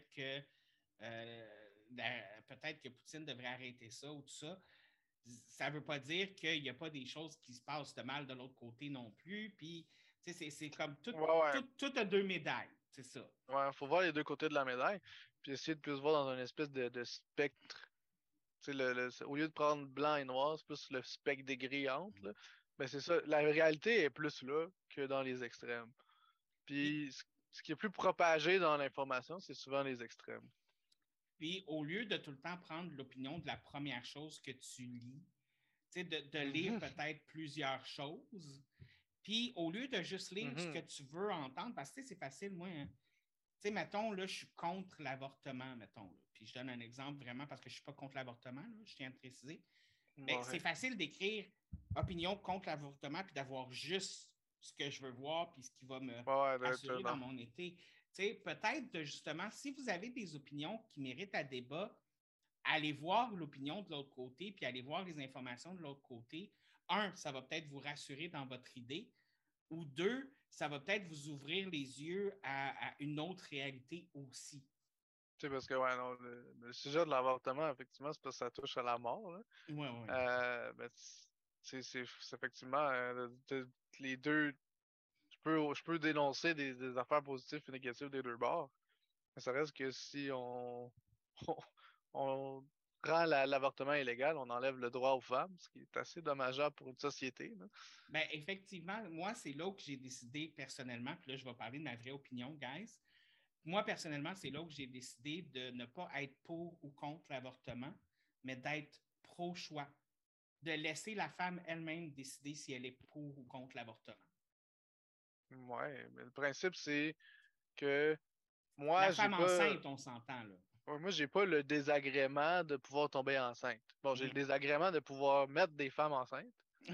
peut-être que Poutine devrait arrêter ça ou tout ça. Ça ne veut pas dire qu'il n'y a pas des choses qui se passent de mal de l'autre côté non plus. Puis, tu sais, c'est comme Ouais, ouais. tout a deux médailles. C'est ça. Ouais, faut voir les deux côtés de la médaille, puis essayer de plus voir dans une espèce de spectre. Tu sais, au lieu de prendre blanc et noir, c'est plus le spectre des gris entre, là. Ben c'est ça. La réalité est plus là que dans les extrêmes. Puis, Puis ce qui est plus propagé dans l'information, c'est souvent les extrêmes. puis, au lieu de tout le temps prendre l'opinion de la première chose que tu lis, tu sais, de lire Mhm, peut-être plusieurs choses. Puis, au lieu de juste lire ce que mhm, tu veux entendre, parce que c'est facile, moi, hein. Tu sais, mettons, là, je suis contre l'avortement, mettons. Là. Puis je donne un exemple vraiment parce que je ne suis pas contre l'avortement, là, je tiens à le préciser. Mais c'est ouais. facile d'écrire opinion contre l'avortement puis d'avoir juste ce que je veux voir puis ce qui va me Ouais, rassurer dans non. mon été. Tu sais, peut-être justement, si vous avez des opinions qui méritent à débat, allez voir l'opinion de l'autre côté puis allez voir les informations de l'autre côté. Un, ça va peut-être vous rassurer dans votre idée. Ou deux, ça va peut-être vous ouvrir les yeux à une autre réalité aussi. Tu sais, parce que, ouais, non, le sujet de l'avortement, effectivement, c'est parce que ça touche à la mort, là. Ouais, ouais. Ben, c'est effectivement, les deux, je peux dénoncer des affaires positives et négatives des deux bords. Mais ça reste que si on, on rend l'avortement illégal, on enlève le droit aux femmes, ce qui est assez dommageable pour une société, là. Ben, effectivement, moi, c'est là que j'ai décidé personnellement, puis là, je vais parler de ma vraie opinion, guys. Moi, personnellement, c'est là que j'ai décidé de ne pas être pour ou contre l'avortement, mais d'être pro-choix, de laisser la femme elle-même décider si elle est pour ou contre l'avortement. Ouais, mais le principe, c'est que La moi, j'ai femme pas. enceinte, on s'entend, là. Ouais, moi, j'ai pas le désagrément de pouvoir tomber enceinte. Bon, j'ai le Mhm. désagrément de pouvoir mettre des femmes enceintes.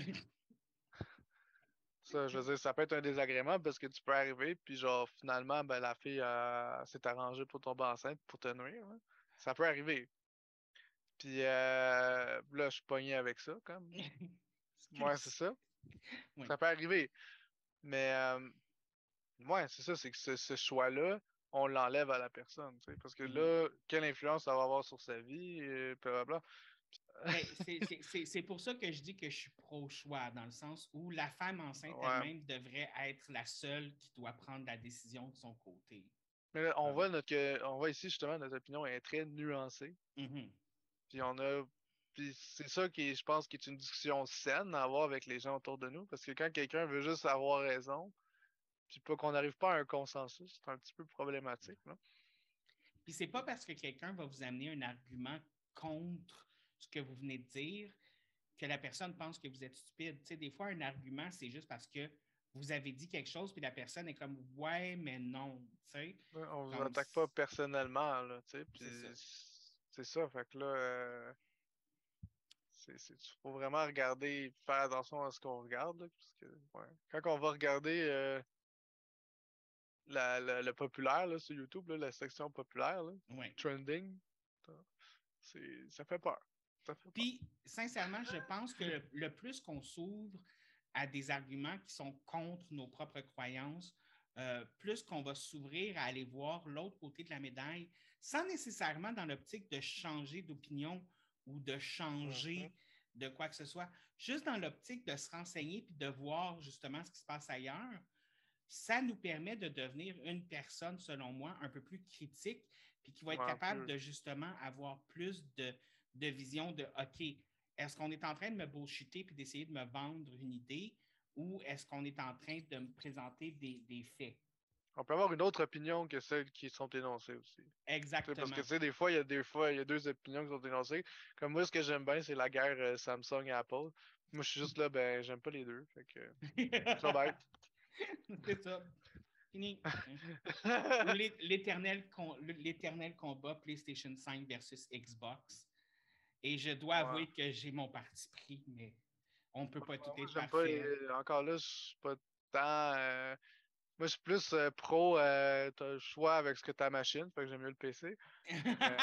Ça, je veux dire, ça peut être un désagrément parce que tu peux arriver, puis genre, finalement, ben, la fille s'est arrangée pour tomber enceinte pour te nuire, hein. Ça peut arriver. Puis là, je suis pogné avec ça, comme. Ouais, c'est Excuse. ça. Oui. Ça peut arriver. Mais, ouais, c'est ça, c'est que ce choix-là, on l'enlève à la personne, tu sais. Parce que Mhm. là, quelle influence ça va avoir sur sa vie, blablabla. Ben, c'est pour ça que je dis que je suis pro-choix, dans le sens où la femme enceinte Ouais. elle-même devrait être la seule qui doit prendre la décision de son côté. Mais là, Comme, on voit ici justement notre opinion est très nuancée. mhm. Puis on a puis c'est ça qui je pense qui est une discussion saine à avoir avec les gens autour de nous. Parce que quand quelqu'un veut juste avoir raison, puis pas qu'on n'arrive pas à un consensus, c'est un petit peu problématique, là. Puis c'est pas parce que quelqu'un va vous amener un argument contre ce que vous venez de dire que la personne pense que vous êtes stupide. Tu sais, des fois, un argument, c'est juste parce que vous avez dit quelque chose, puis la personne est comme ouais, mais non. Tu sais, Ouais, on vous comme attaque pas personnellement, là, tu sais, puis c'est ça. c'est ça, fait que là, faut vraiment regarder, faire attention à ce qu'on regarde, là, parce que, ouais. Quand on va regarder le populaire là, sur YouTube, là, la section populaire, là, Ouais. trending, ça fait peur. Ça fait peur. Puis, sincèrement, je pense que le plus qu'on s'ouvre à des arguments qui sont contre nos propres croyances, plus qu'on va s'ouvrir à aller voir l'autre côté de la médaille, sans nécessairement dans l'optique de changer d'opinion ou de Mhm. changer de quoi que ce soit, juste dans l'optique de se renseigner puis de voir justement ce qui se passe ailleurs, ça nous permet de devenir une personne, selon moi, un peu plus critique, puis qui va être Ouais, capable de justement avoir plus de vision de OK, est-ce qu'on est en train de me bullshiter puis d'essayer de me vendre une idée ou est-ce qu'on est en train de me présenter des faits? on peut avoir une autre opinion que celles qui sont énoncées aussi. Tu sais, parce que Exactement. tu sais, il y a deux opinions qui sont énoncées. Comme moi, ce que j'aime bien, c'est la guerre Samsung et Apple. Moi, je suis juste là, ben, j'aime pas les deux. Fait que, ça bête. C'est ça. Fini. Ou l'éternel combat PlayStation 5 versus Xbox. Et je dois Ouais. avouer que j'ai mon parti pris, mais on ne peut pas tout Moi, être j'aime pas parfait. encore là, je suis pas tant. Moi, je suis plus pro, t'as le choix avec ce que ta machine, fait que j'aime mieux le PC. Mais,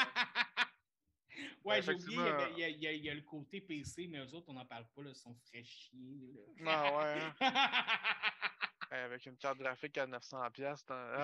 Ouais, j'ai oublié, effectivement, il y a le côté PC, mais eux autres, on n'en parle pas, là, ils sont fraîchis. non, ouais, hein. Là. Avec une carte graphique à 900 pièces,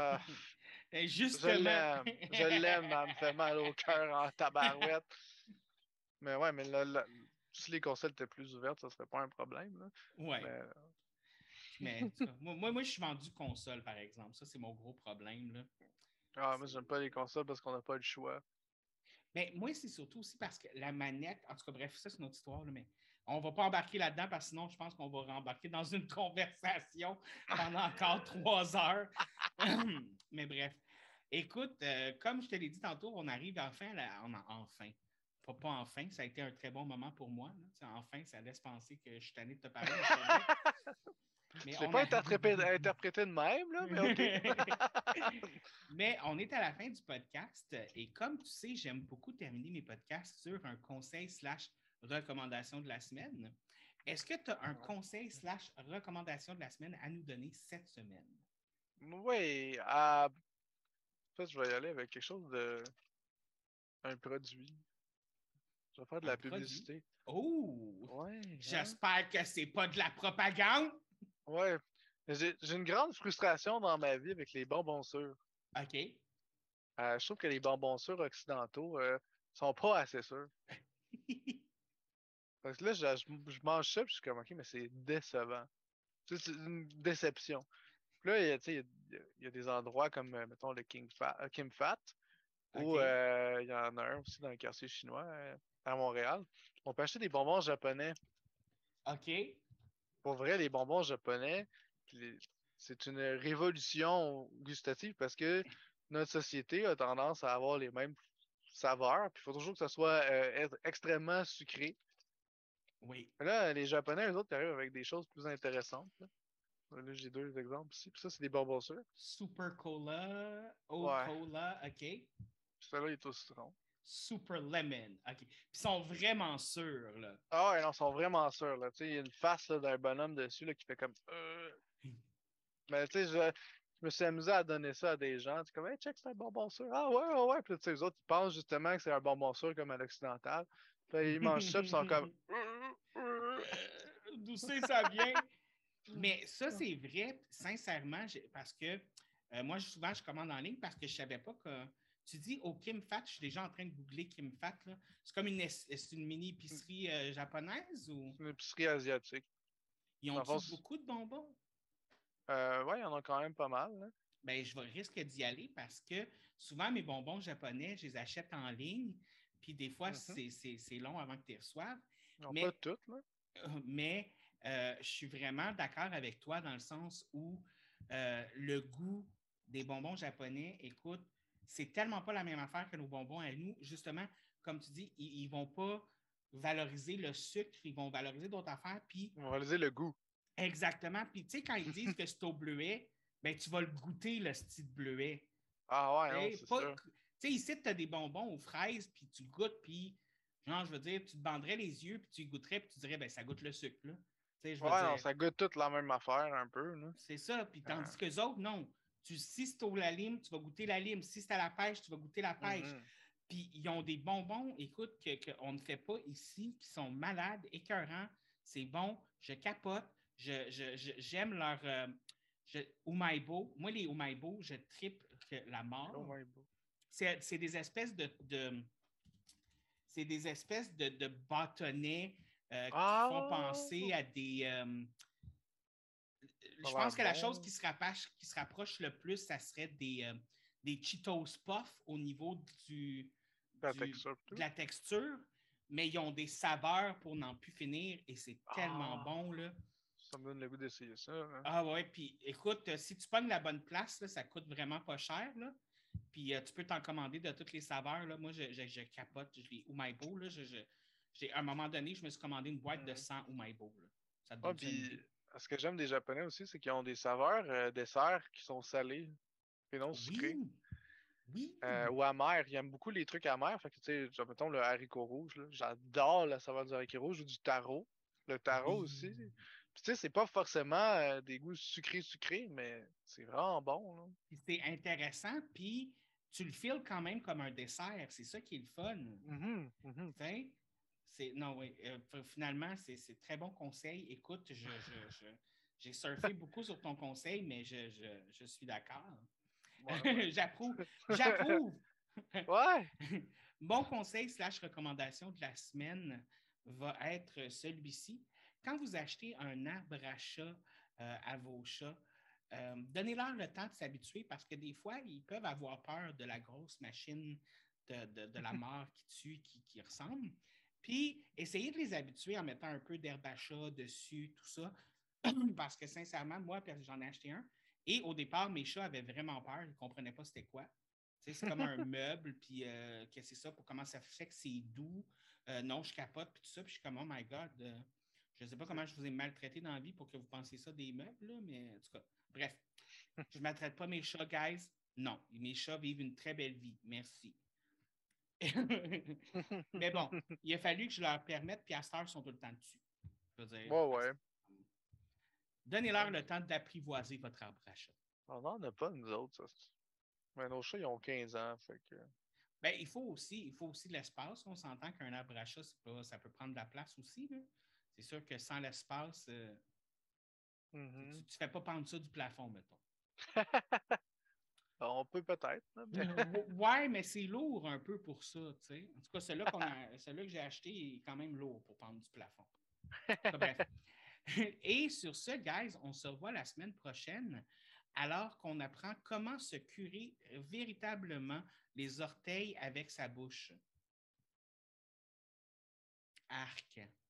je Justement. l'aime. Je l'aime, mais elle me fait mal au cœur en tabarouette. Mais ouais, mais là, si les consoles étaient plus ouvertes, ça serait pas un problème, là. Ouais. Mais, Mais en tout cas, moi, je suis vendu console, par exemple. Ça, c'est mon gros problème. Là. moi, j'aime pas les consoles parce qu'on n'a pas le choix. Mais moi, c'est surtout aussi parce que la manette, en tout cas, bref, ça, c'est notre histoire, là, mais on ne va pas embarquer là-dedans parce que sinon, je pense qu'on va rembarquer dans une conversation pendant encore 3 heures. Mais bref. Écoute, comme je te l'ai dit tantôt, on arrive enfin, enfin. Pas enfin, ça a été un très bon moment pour moi. Là. Enfin, ça laisse penser que je suis tanné de te parler, mais c'est pas vrai. Mais Je l'ai on pas a. interprété de même, là, mais OK. Mais on est à la fin du podcast et comme tu sais, j'aime beaucoup terminer mes podcasts sur un conseil slash recommandation de la semaine. Est-ce que tu as un conseil slash recommandation de la semaine à nous donner cette semaine? Oui, en fait, je vais y aller avec quelque chose de... un produit. Je vais faire de Un la produit? publicité. Oh! Ouais, hein? J'espère que c'est pas de la propagande. Ouais. J'ai une grande frustration dans ma vie avec les bonbons sûrs. OK. Je trouve que les bonbons sûrs occidentaux sont pas assez sûrs. Parce que là, je mange ça, puis je suis comme, OK, mais c'est décevant. Tu sais, c'est une déception. Puis là, tu sais, il y a des endroits comme, mettons, le Kim Fat, où OK. il y en a un aussi dans le quartier chinois à Montréal. On peut acheter des bonbons japonais. OK. Pour vrai, les bonbons japonais, les- c'est une révolution gustative parce que notre société a tendance à avoir les mêmes saveurs, puis il faut toujours que ça soit être extrêmement sucré. Oui. Mais là, les Japonais, eux autres, ils arrivent avec des choses plus intéressantes. Là, j'ai deux exemples ici. Puis ça, c'est des bonbons sûrs. Super Cola, Old Ouais. Cola, OK. Puis celui-là, il est au citron. Super Lemon, OK. Puis ils sont vraiment sûrs, là. Ah ouais, non, ils sont vraiment sûrs, là. Tu sais, il y a une face là, d'un bonhomme dessus là, qui fait comme. Mais tu sais, je me suis amusé à donner ça à des gens. Tu comme, hey, check, c'est un bonbon sûr. Ah ouais, ouais, ouais. Puis là, tu sais, les autres, ils pensent justement que c'est un bonbon sûr comme à l'occidental. Puis là, ils mangent ça, puis ils sont comme. D'où c'est ça vient? Mais ça, c'est vrai, sincèrement, parce que moi, souvent, je commande en ligne parce que je ne savais pas que. Tu dis au Kim Fat, je suis déjà en train de googler Kim Fat. Là. C'est comme c'est une mini épicerie japonaise ou C'est une épicerie asiatique. ils Dans le fond, ont-tu beaucoup de bonbons? ouais, il y en a quand même pas mal, là. Ben, je vais risque d'y aller parce que souvent, mes bonbons japonais, je les achète en ligne. Puis des fois, Mhm. c'est long avant que tu les reçoives. Ils n'ont pas Mais toutes, là. mais je suis vraiment d'accord avec toi dans le sens où le goût des bonbons japonais, écoute, c'est tellement pas la même affaire que nos bonbons à nous. Justement, comme tu dis, ils vont pas valoriser le sucre, ils vont valoriser d'autres affaires. Puis, On va réaliser le goût. exactement. Puis, tu sais, quand ils disent que c'est au bleuet, ben, tu vas le goûter, le style bleuet. Ah ouais, Tu non, sais, c'est pas- ça. tu sais, ici, tu as des bonbons aux fraises, puis tu le goûtes, puis, genre, je veux dire, tu te banderais les yeux, puis tu y goûterais, puis tu dirais, ben, ça goûte le sucre, là. Tu sais, je veux Ouais, non, dire, ça goûte toute la même affaire, un peu, là. c'est ça. Puis Euh, tandis que les autres, non. Si c'est au la lime, tu vas goûter la lime. Si c'est à la pêche, tu vas goûter la pêche. mhm. Puis ils ont des bonbons, écoute, qu'on ne fait pas ici, qui sont malades, écœurants. C'est bon, je capote. J'aime leur Umaibo. Moi, les Umaibo, je tripe la Oh mort. my God. C'est des espèces c'est des espèces de bâtonnets qui font Ah, penser à des. ça Je a l'air pense que la chose bon. qui se rapproche le plus, ça serait des Cheetos Puff au niveau La texture, de tout. la texture, mais ils ont des saveurs pour n'en plus finir et c'est tellement Ah, bon, là. ça me donne le goût d'essayer ça, hein. Ah ouais, puis écoute, si tu pognes la bonne place, là, ça coûte vraiment pas cher, là. Puis tu peux t'en commander de toutes les saveurs, là. Moi, je capote, les Umaibo, là. À un moment donné, je me suis commandé une boîte de Mhm. 100 Umaibo, là. Ça te Ouais, donne ça une puis idée? ce que j'aime des Japonais aussi, c'est qu'ils ont des saveurs desserts qui sont salés et non sucrés. Oui, oui. Ou amers. Ils aiment beaucoup les trucs amers. Fait que, tu sais, genre, mettons le haricot rouge, là. J'adore la saveur du haricot rouge ou du taro. Le taro Oui. aussi. Puis, tu sais, c'est pas forcément des goûts sucrés, mais c'est vraiment bon, là. C'est intéressant, puis tu le files quand même comme un dessert. C'est ça qui est le fun. Mhm, mhm. Non, oui, finalement, c'est très bon conseil. Écoute, j'ai surfé beaucoup sur ton conseil, mais je suis d'accord. Ouais, ouais. J'approuve. J'approuve. Ouais. Mon conseil slash recommandation de la semaine va être celui-ci. Quand vous achetez un arbre à chat à vos chats, donnez-leur le temps de s'habituer parce que des fois, ils peuvent avoir peur de la grosse machine de la mort qui tue, qui ressemble. Puis, essayez de les habituer en mettant un peu d'herbe à chat dessus, tout ça. Parce que sincèrement, moi, j'en ai acheté un. Et au départ, mes chats avaient vraiment peur. Ils ne comprenaient pas c'était quoi. C'est comme un meuble, puis que c'est ça, pour comment ça fait que c'est doux. Non, je capote, puis tout ça, puis je suis comme, oh my God, je ne sais pas comment je vous ai maltraité dans la vie pour que vous pensiez ça des meubles, là, mais en tout cas, bref, je ne maltraite pas mes chats, guys. Non, mes chats vivent une très belle vie. Merci. Mais bon, il a fallu que je leur permette, puis à cette heure, ils sont tout le temps dessus. Je veux dire, Ouais, ouais. donnez-leur Ouais. le temps d'apprivoiser votre arbre à chat. On n'en a pas, nous autres, ça. Mais nos chats, ils ont 15 ans, fait que. Ben, il faut aussi de l'espace. On s'entend qu'un arbre à chat, ça peut prendre de la place aussi, là. C'est sûr que sans l'espace, tu Mhm. ne fais pas pendre ça du plafond, mettons. On peut peut-être, là, mais Ouais, mais c'est lourd un peu pour ça, tu sais. En tout cas, celui-là que j'ai acheté est quand même lourd pour prendre du plafond. Bref. Et sur ce, guys, on se revoit la semaine prochaine alors qu'on apprend comment se curer véritablement les orteils avec sa bouche. Arc.